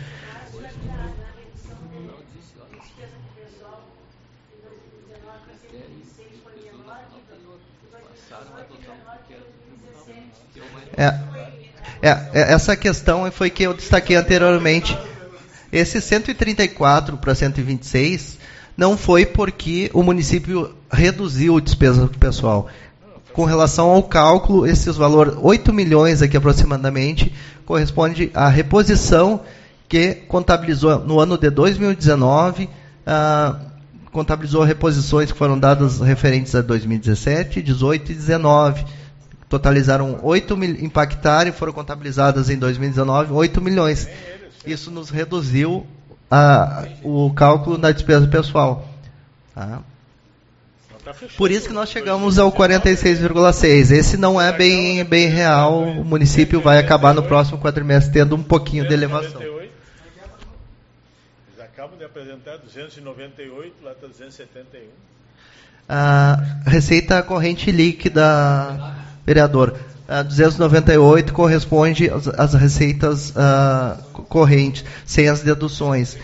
Essa questão foi que eu destaquei anteriormente. Esse 134 para 126 não foi porque o município reduziu a despesa do pessoal. Com relação ao cálculo, esses valores, 8 milhões aqui aproximadamente, corresponde à reposição que contabilizou no ano de 2019, contabilizou reposições que foram dadas referentes a 2017, 18 e 19. Totalizaram 8 milhões, impactaram e foram contabilizadas em 2019 8 milhões. Isso nos reduziu o cálculo da despesa pessoal. Tá? Por isso que nós chegamos ao 46,6. Esse não é bem real. O município vai acabar no próximo quadrimestre tendo um pouquinho de elevação. Eles acabam de apresentar 298, lá está 271. A receita corrente líquida, vereador, 298 corresponde às receitas correntes, sem as deduções.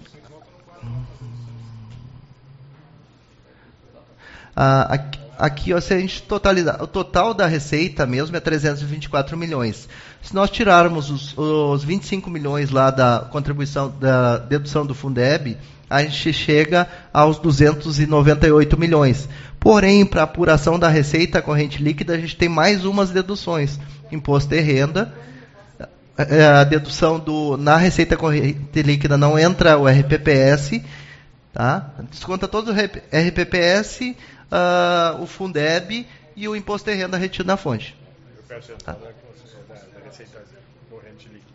Aqui, se a gente totalizar, o total da receita mesmo é 324 milhões. Se nós tirarmos os 25 milhões lá da contribuição, da dedução do Fundeb, a gente chega aos 298 milhões. Porém, para apuração da receita corrente líquida, a gente tem mais umas deduções. Imposto de renda, a dedução na receita corrente líquida não entra o RPPS, tá? Desconta todo o RPPS, o Fundeb e o imposto de renda retido na fonte. Eu peço da receita corrente líquida.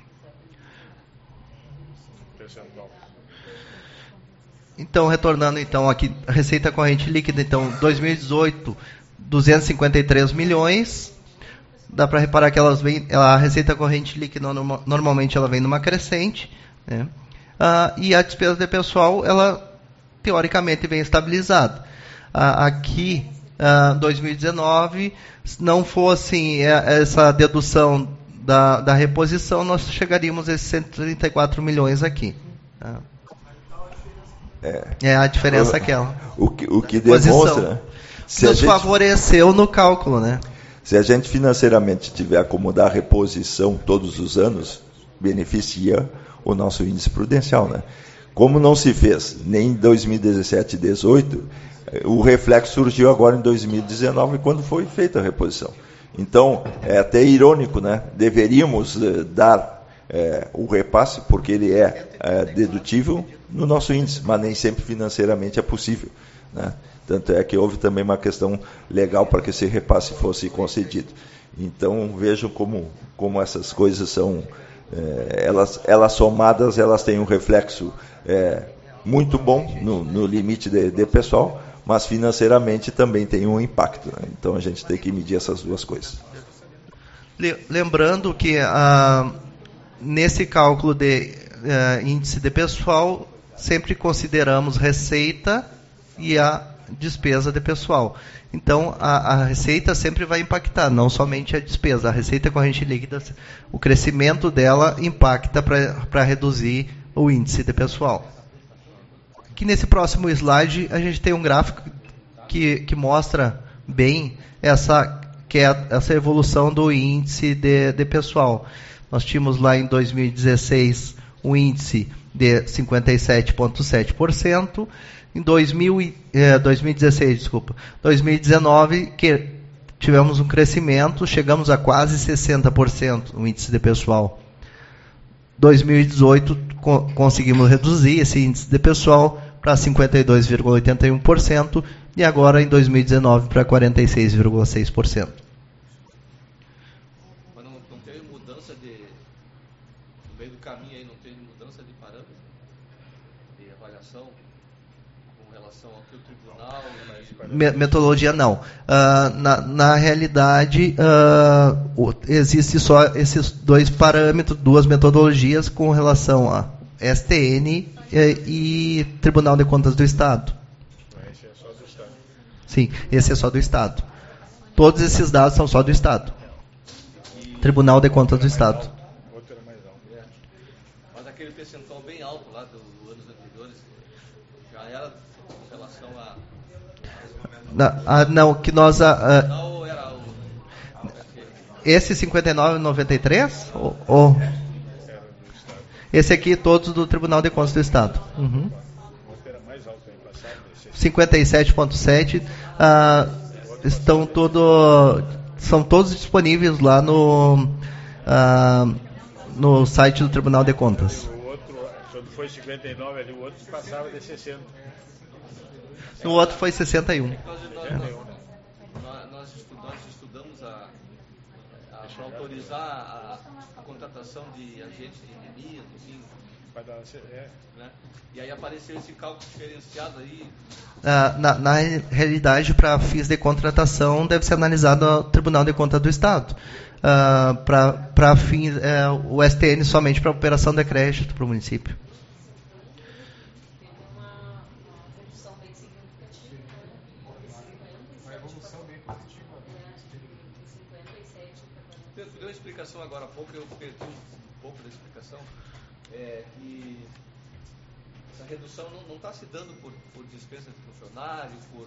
Percentual. Então, retornando então aqui, a receita corrente líquida, então, 2018, 253 milhões. Dá para reparar que a receita corrente líquida normalmente ela vem numa crescente, né? E a despesa de pessoal, ela teoricamente vem estabilizada. Aqui, 2019, se não fosse essa dedução da reposição, nós chegaríamos a esses 134 milhões aqui. Tá? A diferença aquela. O que demonstra... Nos favoreceu no cálculo, né? Se a gente financeiramente tiver acomodar a reposição todos os anos, beneficia o nosso índice prudencial, né? Como não se fez nem em 2017 e 2018, o reflexo surgiu agora em 2019, quando foi feita a reposição. Então, é até irônico, né? Deveríamos dar o repasse, porque ele é dedutível no nosso índice, mas nem sempre financeiramente é possível, né? Tanto é que houve também uma questão legal para que esse repasse fosse concedido. Então, vejam como essas coisas são, elas somadas, elas têm um reflexo muito bom no limite de pessoal, mas financeiramente também tem um impacto, né? Então, a gente tem que medir essas duas coisas. Lembrando que nesse cálculo de índice de pessoal, sempre consideramos receita e a despesa de pessoal. Então, a receita sempre vai impactar, não somente a despesa. A receita corrente líquida, o crescimento dela impacta para reduzir o índice de pessoal. Aqui nesse próximo slide, a gente tem um gráfico que mostra bem essa evolução do índice de pessoal. Nós tínhamos lá em 2016 um índice de 57,7%. Em 2019, que tivemos um crescimento, chegamos a quase 60% no índice de pessoal. 2018, conseguimos reduzir esse índice de pessoal para 52,81% e agora em 2019 para 46,6%. Mas não teve mudança no meio do caminho aí, não teve mudança de parâmetro de avaliação com relação ao que o tribunal... Metodologia não. Na realidade, existe só esses dois parâmetros, duas metodologias com relação a STN e Tribunal de Contas do Estado. Esse é só do Estado. Sim, esse é só do Estado. Todos esses dados são só do Estado. Tribunal de Contas do Estado. Outro era mais alto. Mas aquele percentual bem alto lá dos anos anteriores já era com relação a... Não, que nós... Não, era o... Esse 59,93? Esse aqui, todos do Tribunal de Contas do Estado. Uhum. 57,7. São todos disponíveis lá no site do Tribunal de Contas. O outro, quando foi 59 ali, o outro passava de 60. No outro foi 61. Nós estudamos para autorizar a contratação de agentes de endemias, enfim. Né? E aí apareceu esse cálculo diferenciado aí. Na realidade, para fins de contratação, deve ser analisado no Tribunal de Contas do Estado. Para fins, o STN somente para operação de crédito para o município. Pedro, deu uma explicação agora há pouco, eu perdi um pouco da explicação, que essa redução não está se dando por dispensa de funcionário, por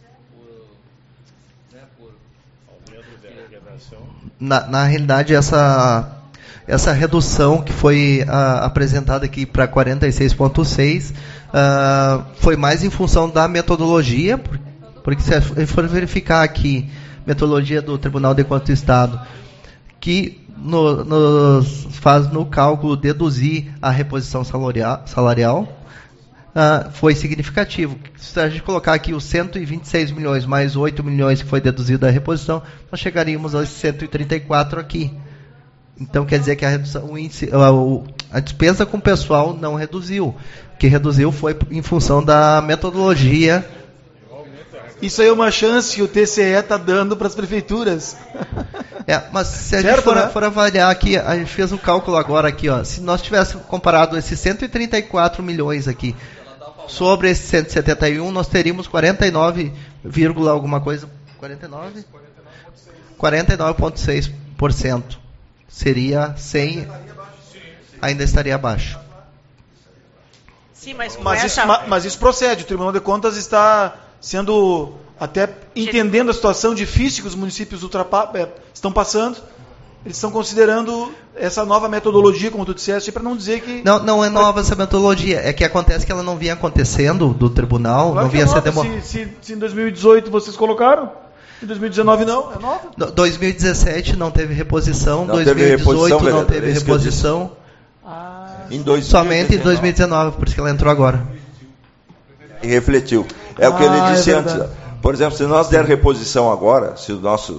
aumento da arrecadação. Na realidade, essa redução que foi apresentada aqui para 46,6 foi mais em função da metodologia, porque se for verificar aqui, metodologia do Tribunal de Contas do Estado, que nos faz no cálculo deduzir a reposição salarial, foi significativo. Se a gente colocar aqui os 126 milhões mais 8 milhões que foi deduzido da reposição, nós chegaríamos aos 134 aqui. Então quer dizer que a redução, a despesa com o pessoal não reduziu. O que reduziu foi em função da metodologia. Isso aí é uma chance que o TCE está dando para as prefeituras. Mas se a gente for avaliar aqui, a gente fez um cálculo agora aqui, ó, se nós tivéssemos comparado esses 134 milhões aqui sobre esses 171, nós teríamos 49, alguma coisa, 49,6%. Seria 100, ainda estaria abaixo. Sim, mas isso procede. O Tribunal de Contas está sendo, até entendendo a situação difícil que os municípios estão passando, eles estão considerando essa nova metodologia, como tu disseste, para não dizer que... Não é nova essa metodologia, é que acontece que ela não vinha acontecendo do tribunal, claro, não vinha ser se em 2018 vocês colocaram, em 2019 não, é nova? 2017 não teve reposição, não 2018 teve não teve reposição, somente em 2019, por isso que ela entrou agora. E refletiu. É o que ele disse antes. Por exemplo, se nós der reposição agora, se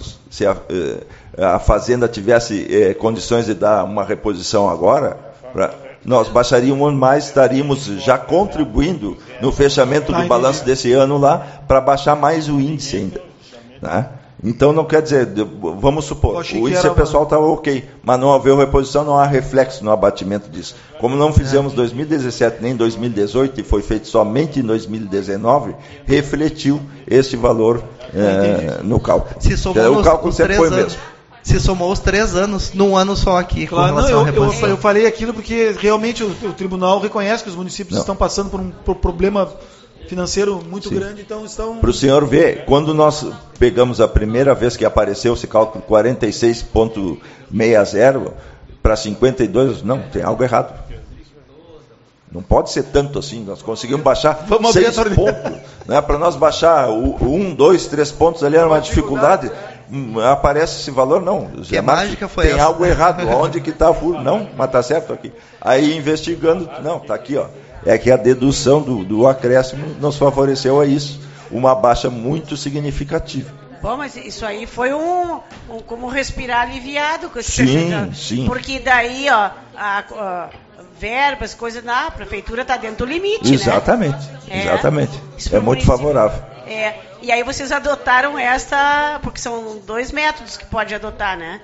a Fazenda tivesse condições de dar uma reposição agora, nós baixaríamos mais, estaríamos já contribuindo no fechamento do balanço desse ano lá, para baixar mais o índice ainda. Né? Então não quer dizer, vamos supor, o índice pessoal está ok, mas não havia reposição, não há reflexo no abatimento disso. Como não fizemos 2017 nem 2018 e foi feito somente em 2019, refletiu esse valor no cálculo. O cálculo sempre foi o mesmo. Se somou os 3 anos num ano só aqui. Claro, eu falei aquilo porque realmente o tribunal reconhece que os municípios estão passando por um problema financeiro muito grande, então estão... Para o senhor ver, quando nós pegamos a primeira vez que apareceu esse cálculo 46,60 para 52, não, tem algo errado. Não pode ser tanto assim, nós conseguimos baixar 6 pontos. Né? Para nós baixar 1, 2, 3 pontos ali era uma dificuldade. Aparece esse valor, não. Que mágica foi tem essa? Algo errado, onde que está o furo? Não, mas está certo aqui. Aí investigando, não, está aqui, ó. É que a dedução do acréscimo nos favoreceu a isso, uma baixa muito significativa. Bom, mas isso aí foi como respirar aliviado. Sim. Porque daí, verbas, coisas na prefeitura está dentro do limite, exatamente, né? Exatamente. É muito favorável. E aí vocês adotaram porque são 2 métodos que pode adotar, né?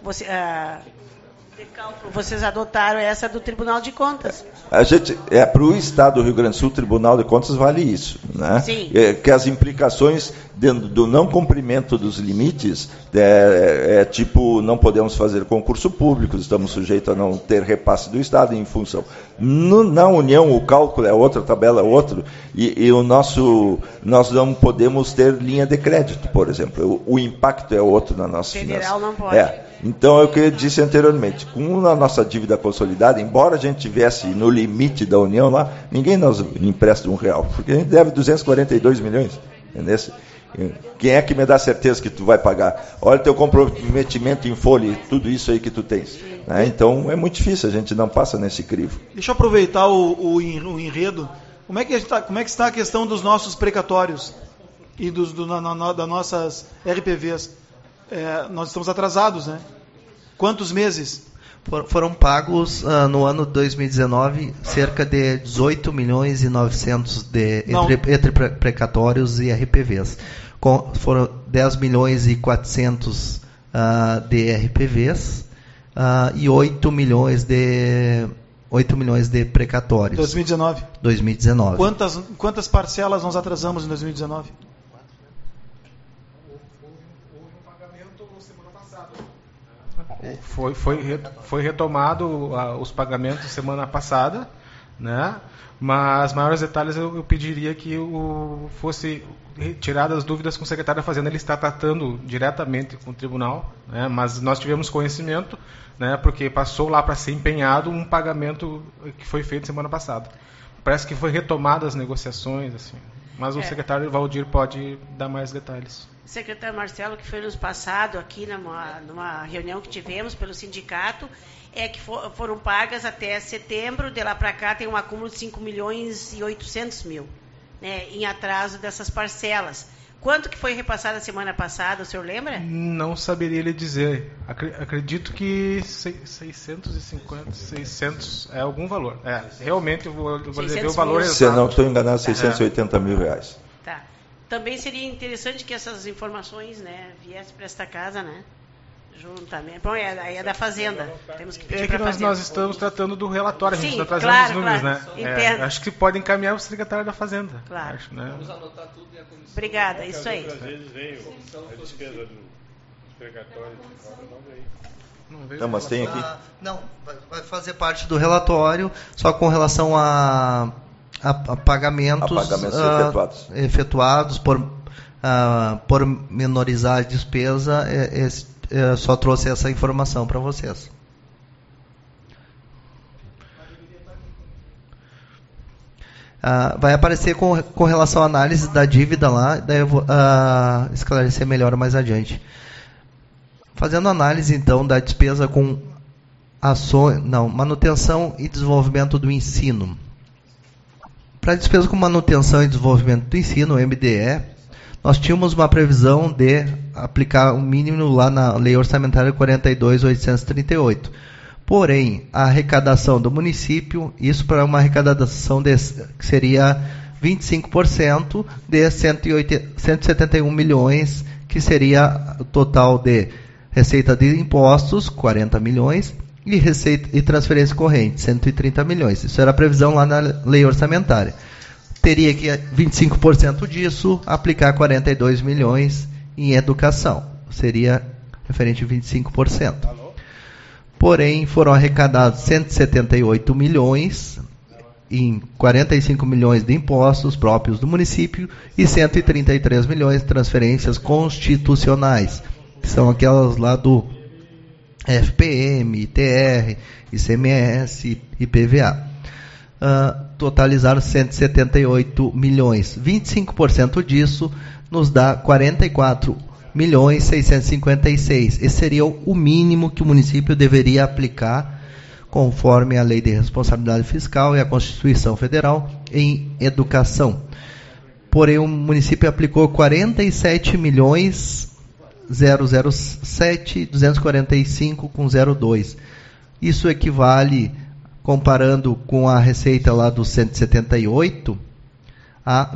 Vocês adotaram essa do Tribunal de Contas. Para o Estado do Rio Grande do Sul, o Tribunal de Contas vale isso, né? Sim. Que as implicações do não cumprimento dos limites tipo, não podemos fazer concurso público, estamos sujeitos a não ter repasse do Estado em função. Na União, o cálculo é outra, a tabela é outra, e nós não podemos ter linha de crédito, por exemplo. O impacto é outro na nossa Federal finança. Não pode. Então, é o que eu disse anteriormente, com a nossa dívida consolidada, embora a gente tivesse no limite da União lá, ninguém nos empresta R$1, porque a gente deve 242 milhões. Entendeu? Quem é que me dá certeza que tu vai pagar? Olha teu comprometimento em folha, tudo isso aí que tu tens. Né? Então, é muito difícil, a gente não passa nesse crivo. Deixa eu aproveitar o enredo. Como é que está a questão dos nossos precatórios e das nossas RPVs? Nós estamos atrasados, né? Quantos meses? Foram pagos no ano de 2019 cerca de 18 milhões e 900 entre precatórios e RPVs. Foram 10 milhões e 400 de RPVs e 8 milhões de precatórios. 2019. Quantas parcelas nós atrasamos em 2019? Foi retomado os pagamentos semana passada, né? Mas maiores detalhes eu pediria que fosse retiradas as dúvidas com o secretário da Fazenda. Ele está tratando diretamente com o tribunal, né? Mas nós tivemos conhecimento, né? Porque passou lá para ser empenhado um pagamento que foi feito semana passada. Parece que foi retomada as negociações, assim. Mas o secretário Valdir pode dar mais detalhes. Secretário Marcelo, que foi nos passado aqui numa reunião que tivemos pelo sindicato, que foram pagas até setembro, de lá para cá tem um acúmulo de 5 milhões e 800 mil, né, em atraso dessas parcelas. Quanto que foi repassado a semana passada, o senhor lembra? Não saberia lhe dizer. Acredito que 600 é algum valor. Realmente eu vou ver o valor exato. Se eu não estou enganado, 680 mil reais. Tá. Também seria interessante que essas informações, né, viessem para esta casa, né? Juntamente. Bom, aí é da Fazenda. Temos que pedir nós estamos tratando do relatório, a gente está trazendo os números, né? Acho que pode encaminhar o secretário da Fazenda. Claro. Acho, né? Vamos anotar tudo e a comissão. Obrigada, isso aí. Às vezes veio a despesa dos precatórios, não veio. Não, mas tem aqui. Não, vai fazer parte do relatório, só com relação a pagamentos efetuados por menorizar a despesa. Só trouxe essa informação para vocês. Vai aparecer com relação à análise da dívida lá, daí eu vou esclarecer melhor mais adiante. Fazendo análise, então, da despesa com manutenção e desenvolvimento do ensino. Para a despesa com manutenção e desenvolvimento do ensino, o MDE, nós tínhamos uma previsão de aplicar um mínimo lá na Lei Orçamentária 42.838. Porém, a arrecadação do município, isso para uma arrecadação que seria 25% de 171 milhões que seria o total de receita de impostos, 40 milhões, e receita e transferência corrente, 130 milhões. Isso era a previsão lá na lei orçamentária. Teria que 25% disso aplicar 42 milhões em educação. Seria referente a 25%. Porém, foram arrecadados 178 milhões em 45 milhões de impostos próprios do município e 133 milhões de transferências constitucionais, que são aquelas lá do FPM, ITR, ICMS e PVA. Totalizaram 178 milhões. 25% disso nos dá 44 milhões 656. Esse seria o mínimo que o município deveria aplicar conforme a Lei de Responsabilidade Fiscal e a Constituição Federal em educação. Porém, o município aplicou 47 milhões 007 245 com 02. Isso equivale, comparando com a receita lá dos 178, a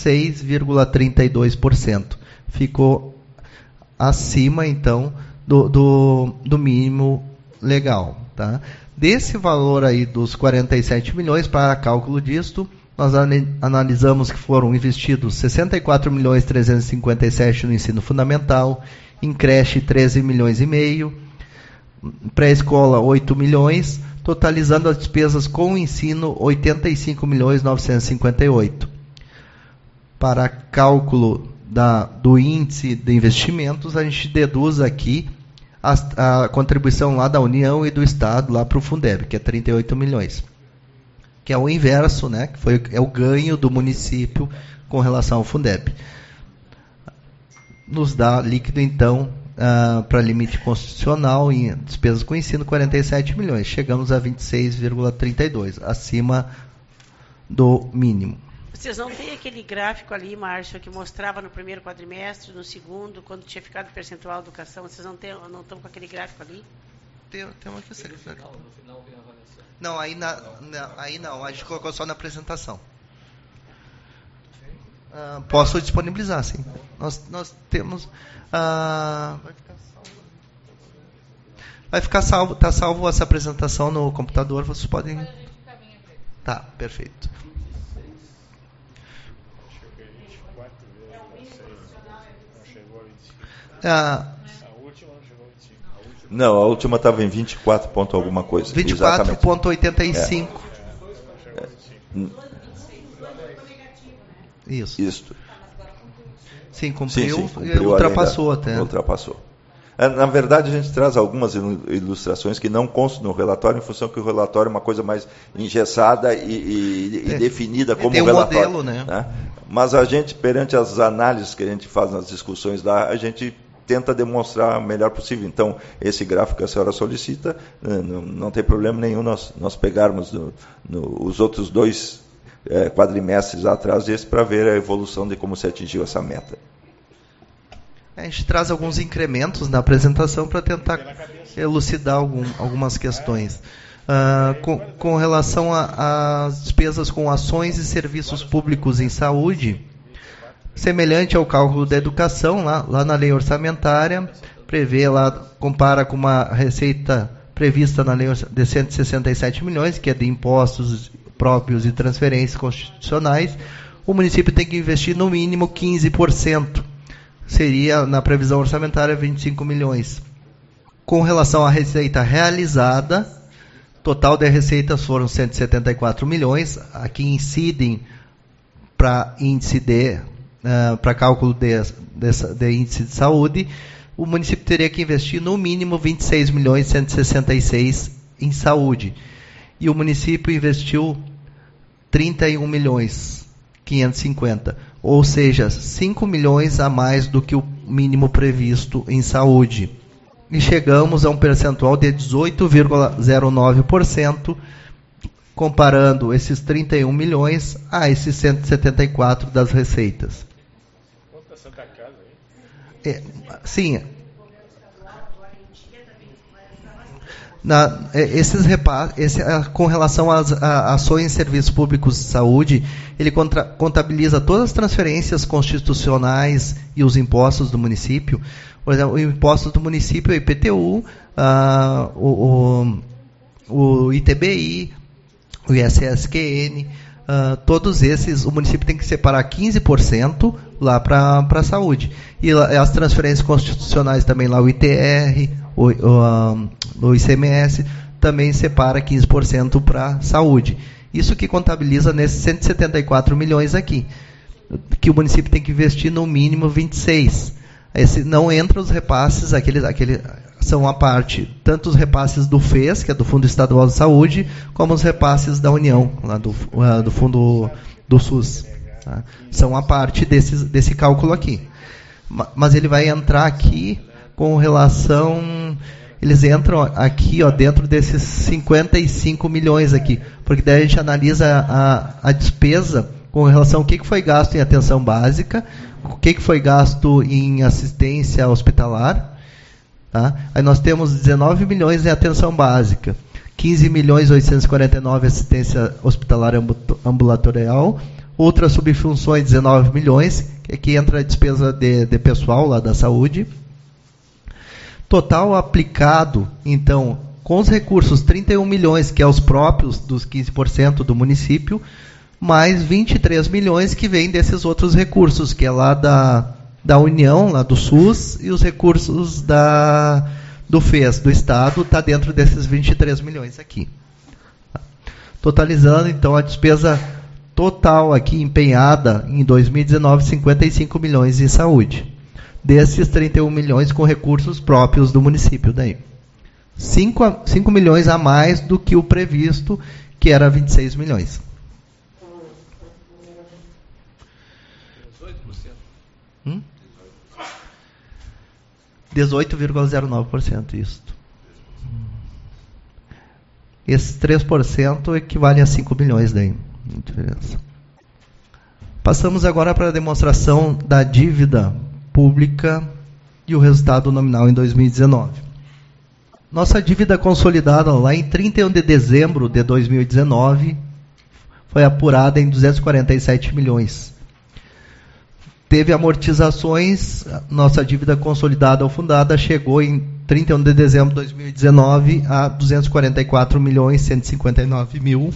26,32%. Ficou acima, então, do mínimo legal. Tá? Desse valor aí dos 47 milhões, para cálculo disto, nós analisamos que foram investidos 64 milhões 357 no ensino fundamental, em creche 13 milhões e meio, pré-escola 8 milhões, totalizando as despesas com o ensino 85 milhões 958. Para cálculo do índice de investimentos, a gente deduz aqui a contribuição lá da União e do Estado lá para o Fundeb, que é 38 milhões. Que é o inverso, né? Que é o ganho do município com relação ao Fundeb. Nos dá líquido, então, para limite constitucional em despesas com ensino, 47 milhões. Chegamos a 26,32, acima do mínimo. Vocês não têm aquele gráfico ali, Márcio, que mostrava no primeiro quadrimestre, no segundo, quando tinha ficado o percentual de educação? Vocês não estão com aquele gráfico ali? Tem uma que no final vem a avaliação. Não, aí não, a gente colocou só na apresentação. Posso disponibilizar, sim. Nós temos... vai ficar salvo, está salvo essa apresentação no computador, vocês podem... Tá, perfeito. A última não chegou a 25. Não, a última estava em 24 ponto alguma coisa. 24,85. Isso. Sim, cumpriu e ultrapassou até. Ultrapassou. Na verdade, a gente traz algumas ilustrações que não constam no relatório, em função que o relatório é uma coisa mais engessada e definida como tem relatório. Modelo, né? Mas a gente, perante as análises que a gente faz nas discussões lá, a gente tenta demonstrar o melhor possível. Então, esse gráfico que a senhora solicita, não tem problema nenhum nós pegarmos os outros dois quadrimestres atrás desse para ver a evolução de como se atingiu essa meta. A gente traz alguns incrementos na apresentação para tentar elucidar algumas questões. Com relação às despesas com ações e serviços públicos em saúde, semelhante ao cálculo da educação, lá na lei orçamentária, prevê lá, compara com uma receita prevista na lei de 167 milhões, que é de impostos próprios e transferências constitucionais, o município tem que investir no mínimo 15%. Seria, na previsão orçamentária, 25 milhões. Com relação à receita realizada, total de receitas foram 174 milhões. Aqui incidem para índice para cálculo de índice de saúde, o município teria que investir no mínimo 26 milhões 166 em saúde. E o município investiu 31 milhões 550, ou seja, 5 milhões a mais do que o mínimo previsto em saúde. E chegamos a um percentual de 18,09%, comparando esses 31 milhões a esses 174 das receitas. Conta Santa Casa aí? Sim. com relação às ações e serviços públicos de saúde, ele contabiliza todas as transferências constitucionais e os impostos do município. Por exemplo, o imposto do município é o IPTU, o ITBI, o ISSQN, todos esses, o município tem que separar 15% lá para a saúde. E as transferências constitucionais também, lá o ITR, o ICMS, também separa 15% para a saúde. Isso que contabiliza nesses 174 milhões aqui, que o município tem que investir no mínimo 26. Não entra os repasses, são a parte, tanto os repasses do FES, que é do Fundo Estadual de Saúde, como os repasses da União, lá do Fundo do SUS. Tá? São a parte desse cálculo aqui. Mas ele vai entrar aqui com relação... Eles entram aqui, ó, dentro desses 55 milhões aqui, porque daí a gente analisa a despesa com relação ao que foi gasto em atenção básica, o que foi gasto em assistência hospitalar. Tá? Aí nós temos 19 milhões em atenção básica, 15 milhões 849 assistência hospitalar ambulatorial, outras subfunções 19 milhões, que aqui entra a despesa de pessoal lá da saúde. Total aplicado, então, com os recursos 31 milhões, que é os próprios dos 15% do município, mais 23 milhões que vem desses outros recursos, que é lá da União, lá do SUS, e os recursos do FES, do Estado, está dentro desses 23 milhões aqui. Totalizando, então, a despesa total aqui empenhada em 2019, 55 milhões em saúde. Desses 31 milhões com recursos próprios do município. Daí. 5 milhões a mais do que o previsto, que era 26 milhões. 18,09%, isso. Esses 3% equivalem a 5 milhões daí. Diferença. Passamos agora para a demonstração da dívida pública e o resultado nominal em 2019. Nossa dívida consolidada lá em 31 de dezembro de 2019 foi apurada em 247 milhões. Teve amortizações, nossa dívida consolidada ou fundada chegou em 31 de dezembro de 2019 a 244 milhões 159 mil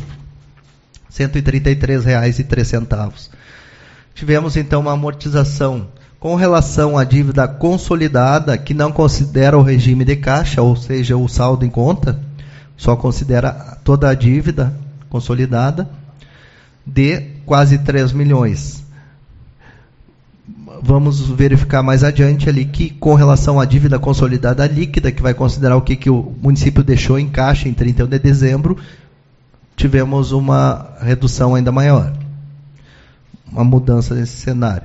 133 reais e 3 centavos. Tivemos então uma amortização com relação à dívida consolidada, que não considera o regime de caixa, ou seja, o saldo em conta, só considera toda a dívida consolidada, de quase 3 milhões. Vamos verificar mais adiante ali que, com relação à dívida consolidada líquida, que vai considerar o que o município deixou em caixa em 31 de dezembro, tivemos uma redução ainda maior. Uma mudança nesse cenário.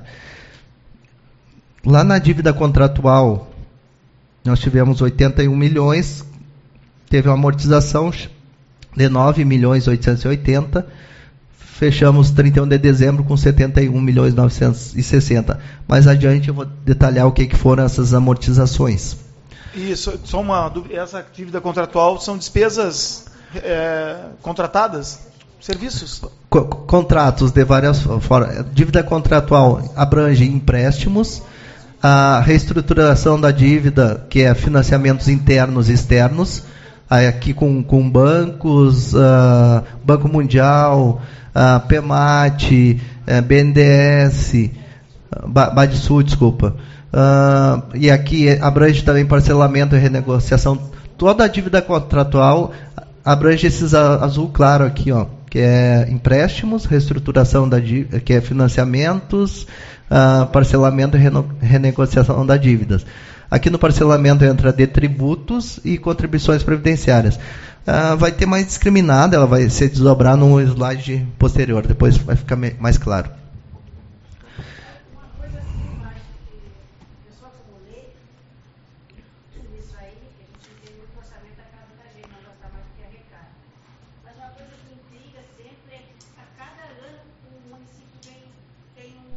Lá na dívida contratual, nós tivemos 81 milhões, teve uma amortização de 9 milhões 880, fechamos 31 de dezembro com 71 milhões 960. Mais adiante eu vou detalhar o que foram essas amortizações. Isso, só uma dúvida, essa dívida contratual são despesas contratadas? Serviços? Contratos de várias formas. Dívida contratual abrange empréstimos, a reestruturação da dívida, que é financiamentos internos e externos, aqui com bancos, Banco Mundial, PEMAT, BNDES, Badsul, desculpa. E aqui abrange também parcelamento e renegociação. Toda a dívida contratual abrange esses azul claro aqui, ó, que é empréstimos, reestruturação da dívida, que é financiamentos, parcelamento e renegociação das dívidas. Aqui no parcelamento entra de tributos e contribuições previdenciárias. Vai ter mais discriminada, ela vai se desdobrar num slide posterior, depois vai ficar mais claro.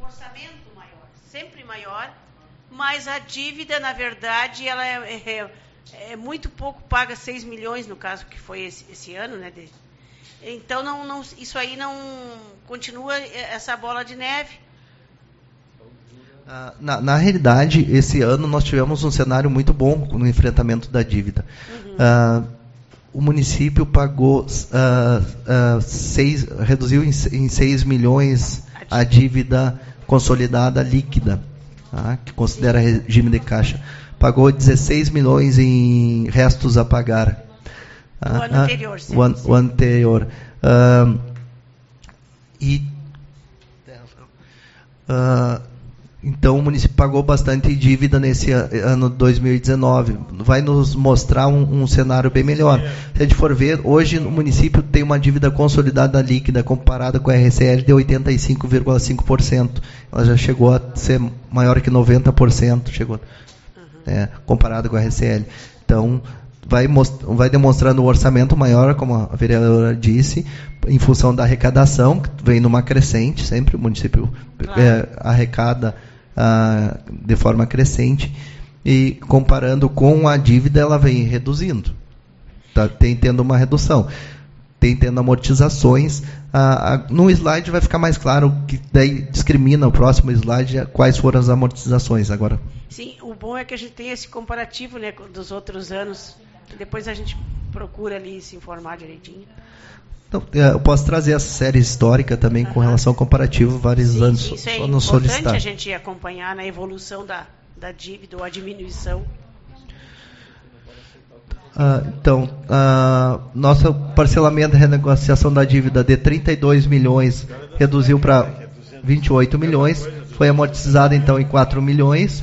Mas a dívida, na verdade, ela muito pouco paga 6 milhões, no caso que foi esse ano, né? Então, isso aí não continua essa bola de neve. Na realidade, esse ano nós tivemos um cenário muito bom no enfrentamento da dívida. O município pagou, reduziu em 6 milhões a dívida consolidada líquida, que considera regime de caixa. Pagou 16 milhões em restos a pagar. O ano anterior, sim. O anterior. Então o município pagou bastante dívida nesse ano 2019. Vai nos mostrar um cenário bem melhor. Se a gente for ver, hoje o município tem uma dívida consolidada líquida comparada com a RCL de 85,5%. Ela já chegou a ser maior que 90%, comparado com a RCL. Então vai demonstrando um orçamento maior, como a vereadora disse, em função da arrecadação, que vem numa crescente, sempre o município arrecada de forma crescente, e comparando com a dívida, ela vem reduzindo. Tem tendo uma redução, tem tendo amortizações. No slide vai ficar mais claro, que daí discrimina o próximo slide quais foram as amortizações agora. Sim, o bom é que a gente tem esse comparativo, né, dos outros anos. Depois a gente procura ali se informar direitinho. Então, eu posso trazer essa série histórica também com relação ao comparativo, vários anos. Isso é importante a gente acompanhar na evolução da dívida ou a diminuição. Nosso parcelamento de renegociação da dívida de 32 milhões reduziu para 28 milhões, foi amortizado então em 4 milhões.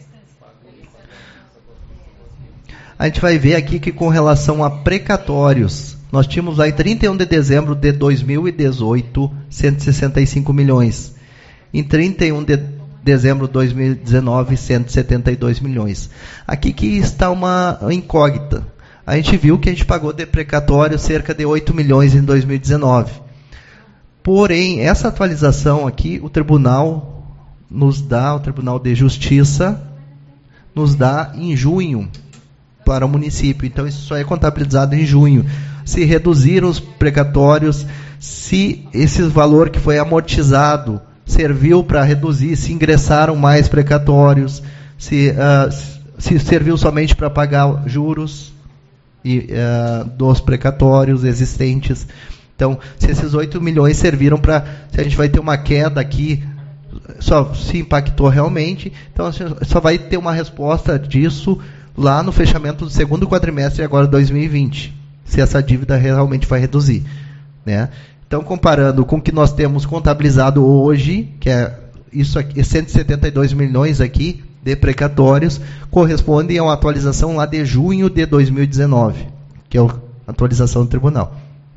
A gente vai ver aqui que com relação a precatórios, nós tínhamos lá em 31 de dezembro de 2018, 165 milhões. Em 31 de dezembro de 2019, 172 milhões. Aqui que está uma incógnita. A gente viu que a gente pagou de precatório cerca de 8 milhões em 2019. Porém, essa atualização aqui, o Tribunal de Justiça, nos dá em junho para o município. Então, isso só é contabilizado em junho. Se reduziram os precatórios, se esse valor que foi amortizado serviu para reduzir, se ingressaram mais precatórios, se serviu somente para pagar juros dos precatórios existentes. Então, se esses 8 milhões serviram para... Se a gente vai ter uma queda aqui, só se impactou realmente, então só vai ter uma resposta disso lá no fechamento do segundo quadrimestre, agora 2020, se essa dívida realmente vai reduzir, né? Então, comparando com o que nós temos contabilizado hoje, que é isso aqui, 172 milhões aqui de precatórios, correspondem a uma atualização lá de junho de 2019, que é a atualização do tribunal.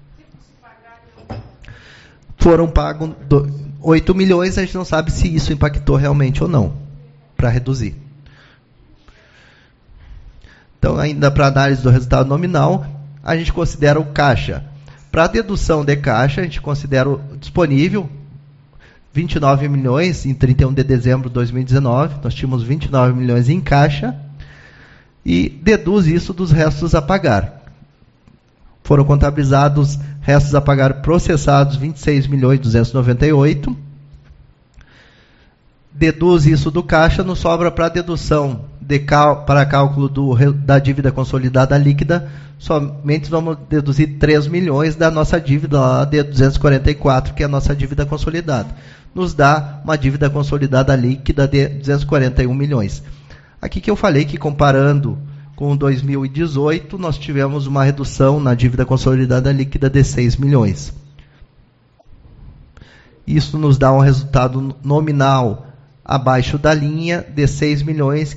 Foram pagos 8 milhões, a gente não sabe se isso impactou realmente ou não, para reduzir. Então, ainda para análise do resultado nominal, a gente considera o caixa. Para dedução de caixa, a gente considera disponível 29 milhões em 31 de dezembro de 2019. Nós tínhamos 29 milhões em caixa e deduz isso dos restos a pagar. Foram contabilizados restos a pagar processados 26 milhões 298. Deduz isso do caixa, nos sobra para dedução para cálculo da dívida consolidada líquida, somente vamos deduzir 3 milhões da nossa dívida lá de 244, que é a nossa dívida consolidada. Nos dá uma dívida consolidada líquida de 241 milhões. Aqui que eu falei que comparando com 2018, nós tivemos uma redução na dívida consolidada líquida de 6 milhões. Isso nos dá um resultado nominal abaixo da linha de 6 milhões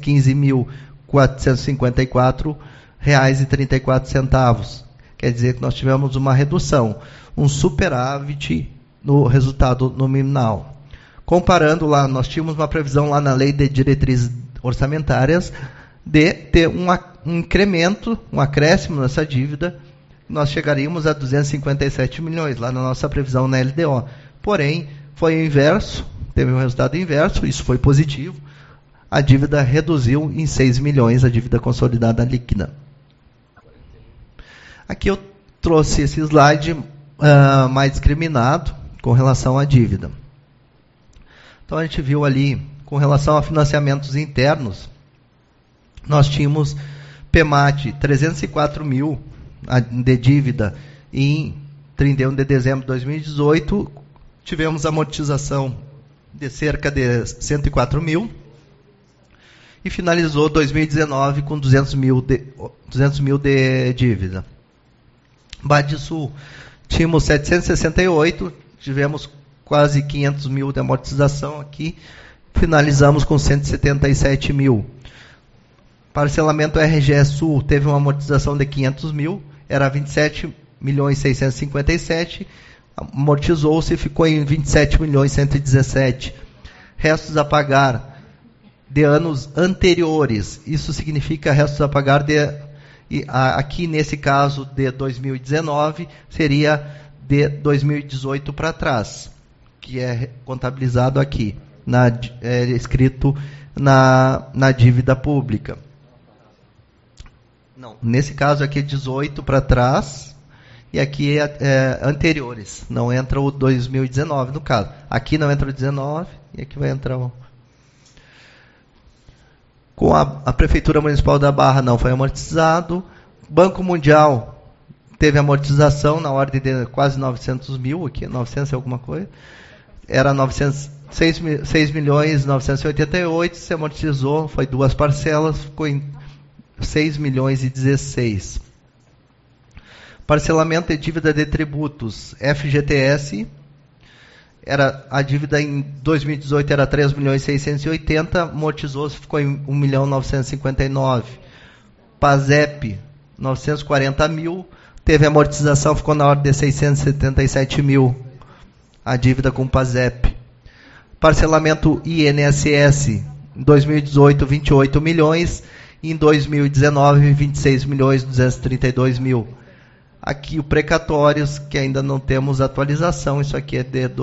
15.454 reais e 34 centavos. Quer dizer que nós tivemos uma redução, um superávit no resultado nominal. Comparando lá, nós tínhamos uma previsão lá na lei de diretrizes orçamentárias de ter um incremento, um acréscimo nessa dívida, nós chegaríamos a 257 milhões lá na nossa previsão na LDO. Porém, foi o inverso, teve um resultado inverso, isso foi positivo. a dívida reduziu em 6 milhões, a dívida consolidada líquida. Aqui eu trouxe esse slide mais discriminado com relação à dívida. Então a gente viu ali, com relação a financiamentos internos, nós tínhamos PEMAT 304 mil de dívida em 31 de dezembro de 2018, tivemos amortização de cerca de 104 mil e finalizou 2019 com 200 mil de dívida. Banrisul, tínhamos 768, tivemos quase 500 mil de amortização aqui, finalizamos com 177 mil. Parcelamento RGE Sul teve uma amortização de 500 mil, era 27 milhões 657, amortizou-se e ficou em 27 milhões 117. Restos a pagar de anos anteriores, isso significa restos a pagar aqui nesse caso de 2019, seria de 2018 para trás, que é contabilizado aqui, escrito na dívida pública. Não, nesse caso aqui é 18 para trás, e aqui é anteriores, não entra o 2019 no caso. Aqui não entra o 19, e aqui vai entrar o... Com a Prefeitura Municipal da Barra não foi amortizado. Banco Mundial teve amortização na ordem de quase 900 mil, aqui 900 e alguma coisa. Era 6 milhões 988, se amortizou, foi 2 parcelas, ficou em 6 milhões e 16. Parcelamento de dívida de tributos, FGTS, a dívida em 2018 era 3 milhões 680, amortizou-se, ficou em 1 milhão 959. PASEP, 940 mil, teve amortização, ficou na ordem de 677 mil, a dívida com PASEP. Parcelamento INSS, em 2018, 28 milhões, e em 2019, 26 milhões 232 mil. Aqui o precatórios, que ainda não temos atualização, isso aqui é de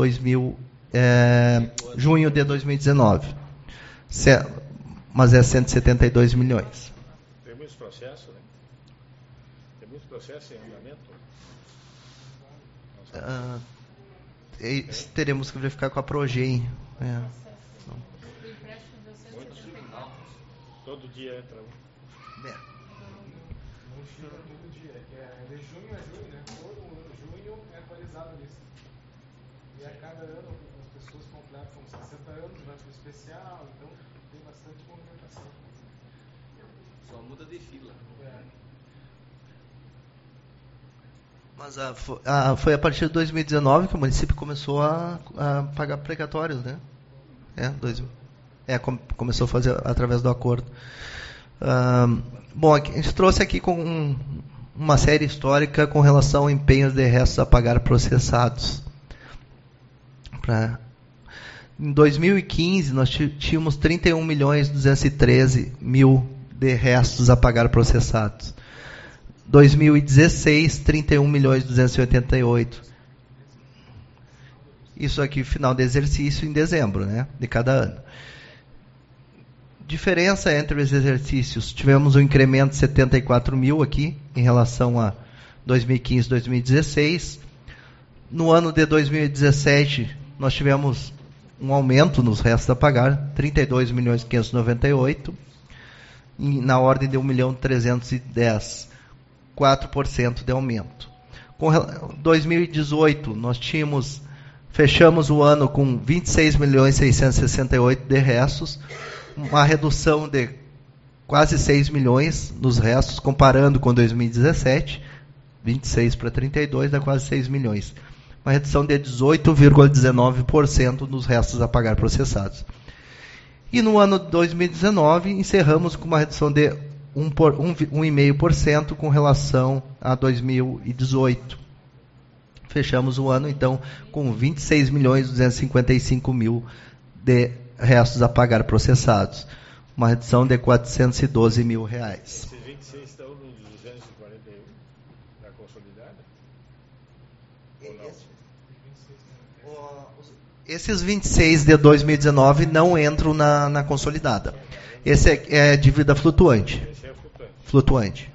junho de 2019. Mas é 172 milhões. Tem muitos processos, né? Tem muitos processos em andamento? Teremos que verificar com a Progen. Todo dia entra um. De junho a junho, né? Todo junho é atualizado isso. E a cada ano as pessoas completam 60 anos, vai para o especial, então tem bastante movimentação. Só muda de fila. Mas foi a partir de 2019 que o município começou a pagar precatórios, né? Começou a fazer através do acordo. Bom, a gente trouxe aqui com uma série histórica com relação a empenhos de restos a pagar processados. Em 2015, nós tínhamos 31 milhões 213 mil de restos a pagar processados. 2016, 31 milhões 288. Isso aqui, final de exercício, em dezembro, né, de cada ano. Diferença entre os exercícios, tivemos um incremento de 74 mil aqui, em relação a 2015 e 2016. No ano de 2017, nós tivemos um aumento nos restos a pagar, 32 milhões 598, na ordem de 1 milhão 310, 4% de aumento. Com 2018, nós fechamos o ano com 26 milhões 668 de restos, uma redução de quase 6 milhões nos restos, comparando com 2017, 26 para 32, dá quase 6 milhões. Uma redução de 18,19% nos restos a pagar processados. E no ano de 2019, encerramos com uma redução de 1,5% com relação a 2018. Fechamos o ano, então, com 26 milhões 255 mil de restos a pagar processados. Uma redução de 412 mil reais. Esses 26 estão no 241 da consolidada? Esses 26 de 2019 não entram na consolidada. Esse é dívida flutuante. Esse é flutuante. Flutuante.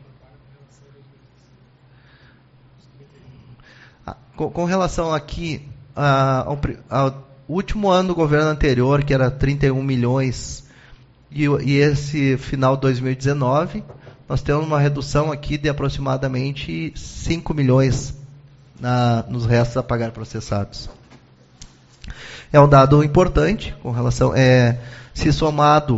Com relação aqui ao último ano do governo anterior, que era 31 milhões, e esse final de 2019, nós temos uma redução aqui de aproximadamente 5 milhões nos restos a pagar processados. É um dado importante com relação, se somado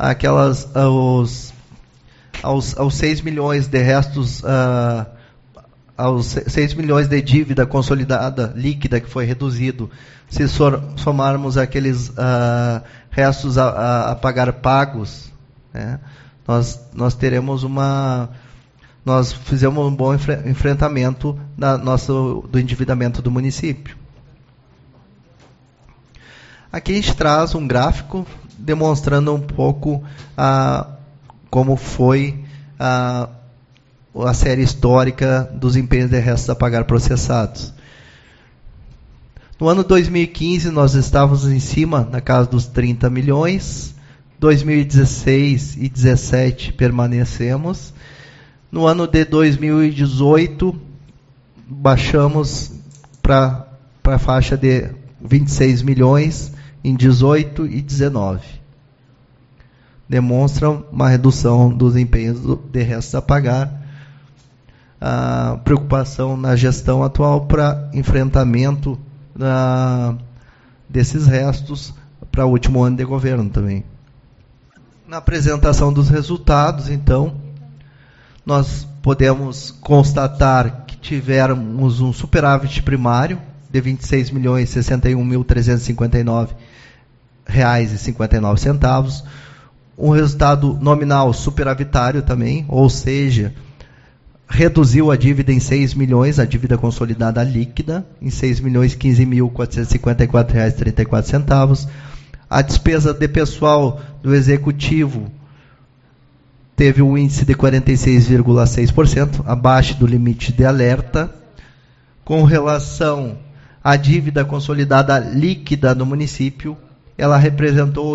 aos 6 milhões de restos, aos 6 milhões de dívida consolidada líquida que foi reduzido, se somarmos aqueles restos a pagar pagos, né, nós teremos nós fizemos um bom enfrentamento do endividamento do município. Aqui a gente traz um gráfico demonstrando um pouco como foi a série histórica dos empenhos de restos a pagar processados. No ano 2015, nós estávamos em cima, na casa dos 30 milhões. 2016 e 2017 permanecemos. No ano de 2018, baixamos para a faixa de 26 milhões em 18 e 19. Demonstram uma redução dos empenhos de restos a pagar, a preocupação na gestão atual para enfrentamento desses restos para o último ano de governo também. Na apresentação dos resultados, então, nós podemos constatar que tivemos um superávit primário de R$ 26.061.359,59, um resultado nominal superavitário também, ou seja, reduziu a dívida em 6 milhões, a dívida consolidada líquida, em R$ 6.015.454,34. A despesa de pessoal do Executivo teve um índice de 46,6%, abaixo do limite de alerta. Com relação à dívida consolidada líquida no município, ela representou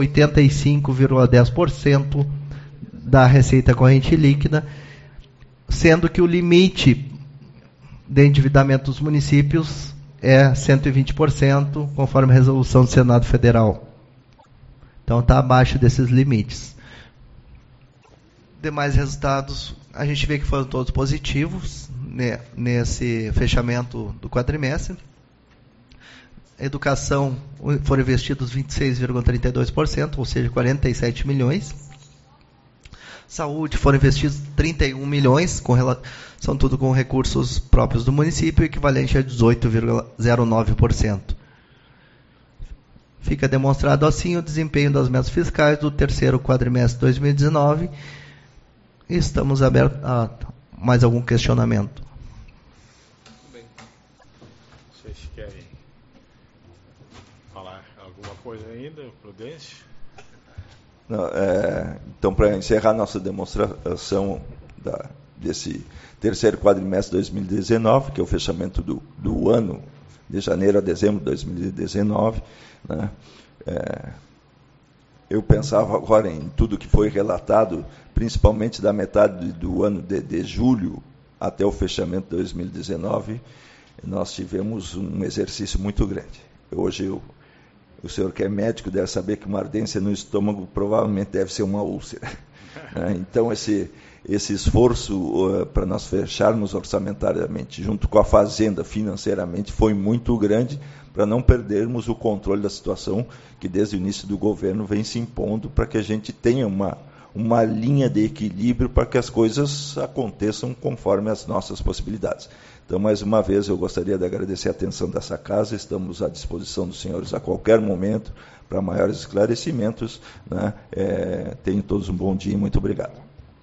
85,10% da receita corrente líquida, sendo que o limite de endividamento dos municípios é 120%, conforme a resolução do Senado Federal. Então está abaixo desses limites. Demais resultados, a gente vê que foram todos positivos, né, nesse fechamento do quadrimestre. Educação, foram investidos 26,32%, ou seja, 47 milhões. Saúde, foram investidos 31 milhões, são tudo com recursos próprios do município, equivalente a 18,09%. Fica demonstrado assim o desempenho das metas fiscais do terceiro quadrimestre de 2019. E estamos abertos a mais algum questionamento. Bem. Vocês querem falar alguma coisa ainda, Prudêncio? Não, então, para encerrar nossa demonstração desse terceiro quadrimestre de 2019, que é o fechamento do ano de janeiro a dezembro de 2019, né, eu pensava agora em tudo que foi relatado, principalmente da metade do ano de julho até o fechamento de 2019, nós tivemos um exercício muito grande. Hoje, o senhor que é médico deve saber que uma ardência no estômago provavelmente deve ser uma úlcera. Então, esse esforço para nós fecharmos orçamentariamente, junto com a Fazenda financeiramente, foi muito grande para não perdermos o controle da situação que desde o início do governo vem se impondo para que a gente tenha uma linha de equilíbrio para que as coisas aconteçam conforme as nossas possibilidades. Então, mais uma vez, eu gostaria de agradecer a atenção dessa casa, estamos à disposição dos senhores a qualquer momento para maiores esclarecimentos, né? Tenham todos um bom dia e muito obrigado.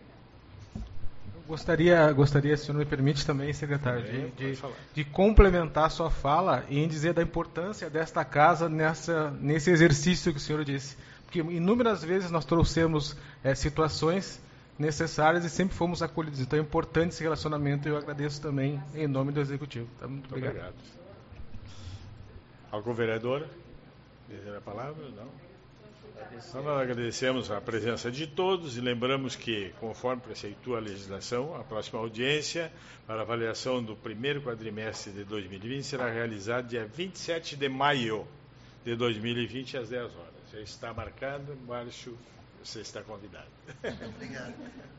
Gostaria, se o senhor me permite também, secretário, de complementar a sua fala e em dizer da importância desta casa nesse exercício que o senhor disse. Porque inúmeras vezes nós trouxemos situações necessárias e sempre fomos acolhidos. Então é importante esse relacionamento e eu agradeço também em nome do Executivo. Tá? Muito obrigado. Algum vereador? Deseja a palavra? Não? Então, nós agradecemos a presença de todos e lembramos que, conforme preceitua a legislação, a próxima audiência para avaliação do primeiro quadrimestre de 2020 será realizada dia 27 de maio de 2020, às 10 horas. Já está marcado, Márcio, você está convidado. Obrigado.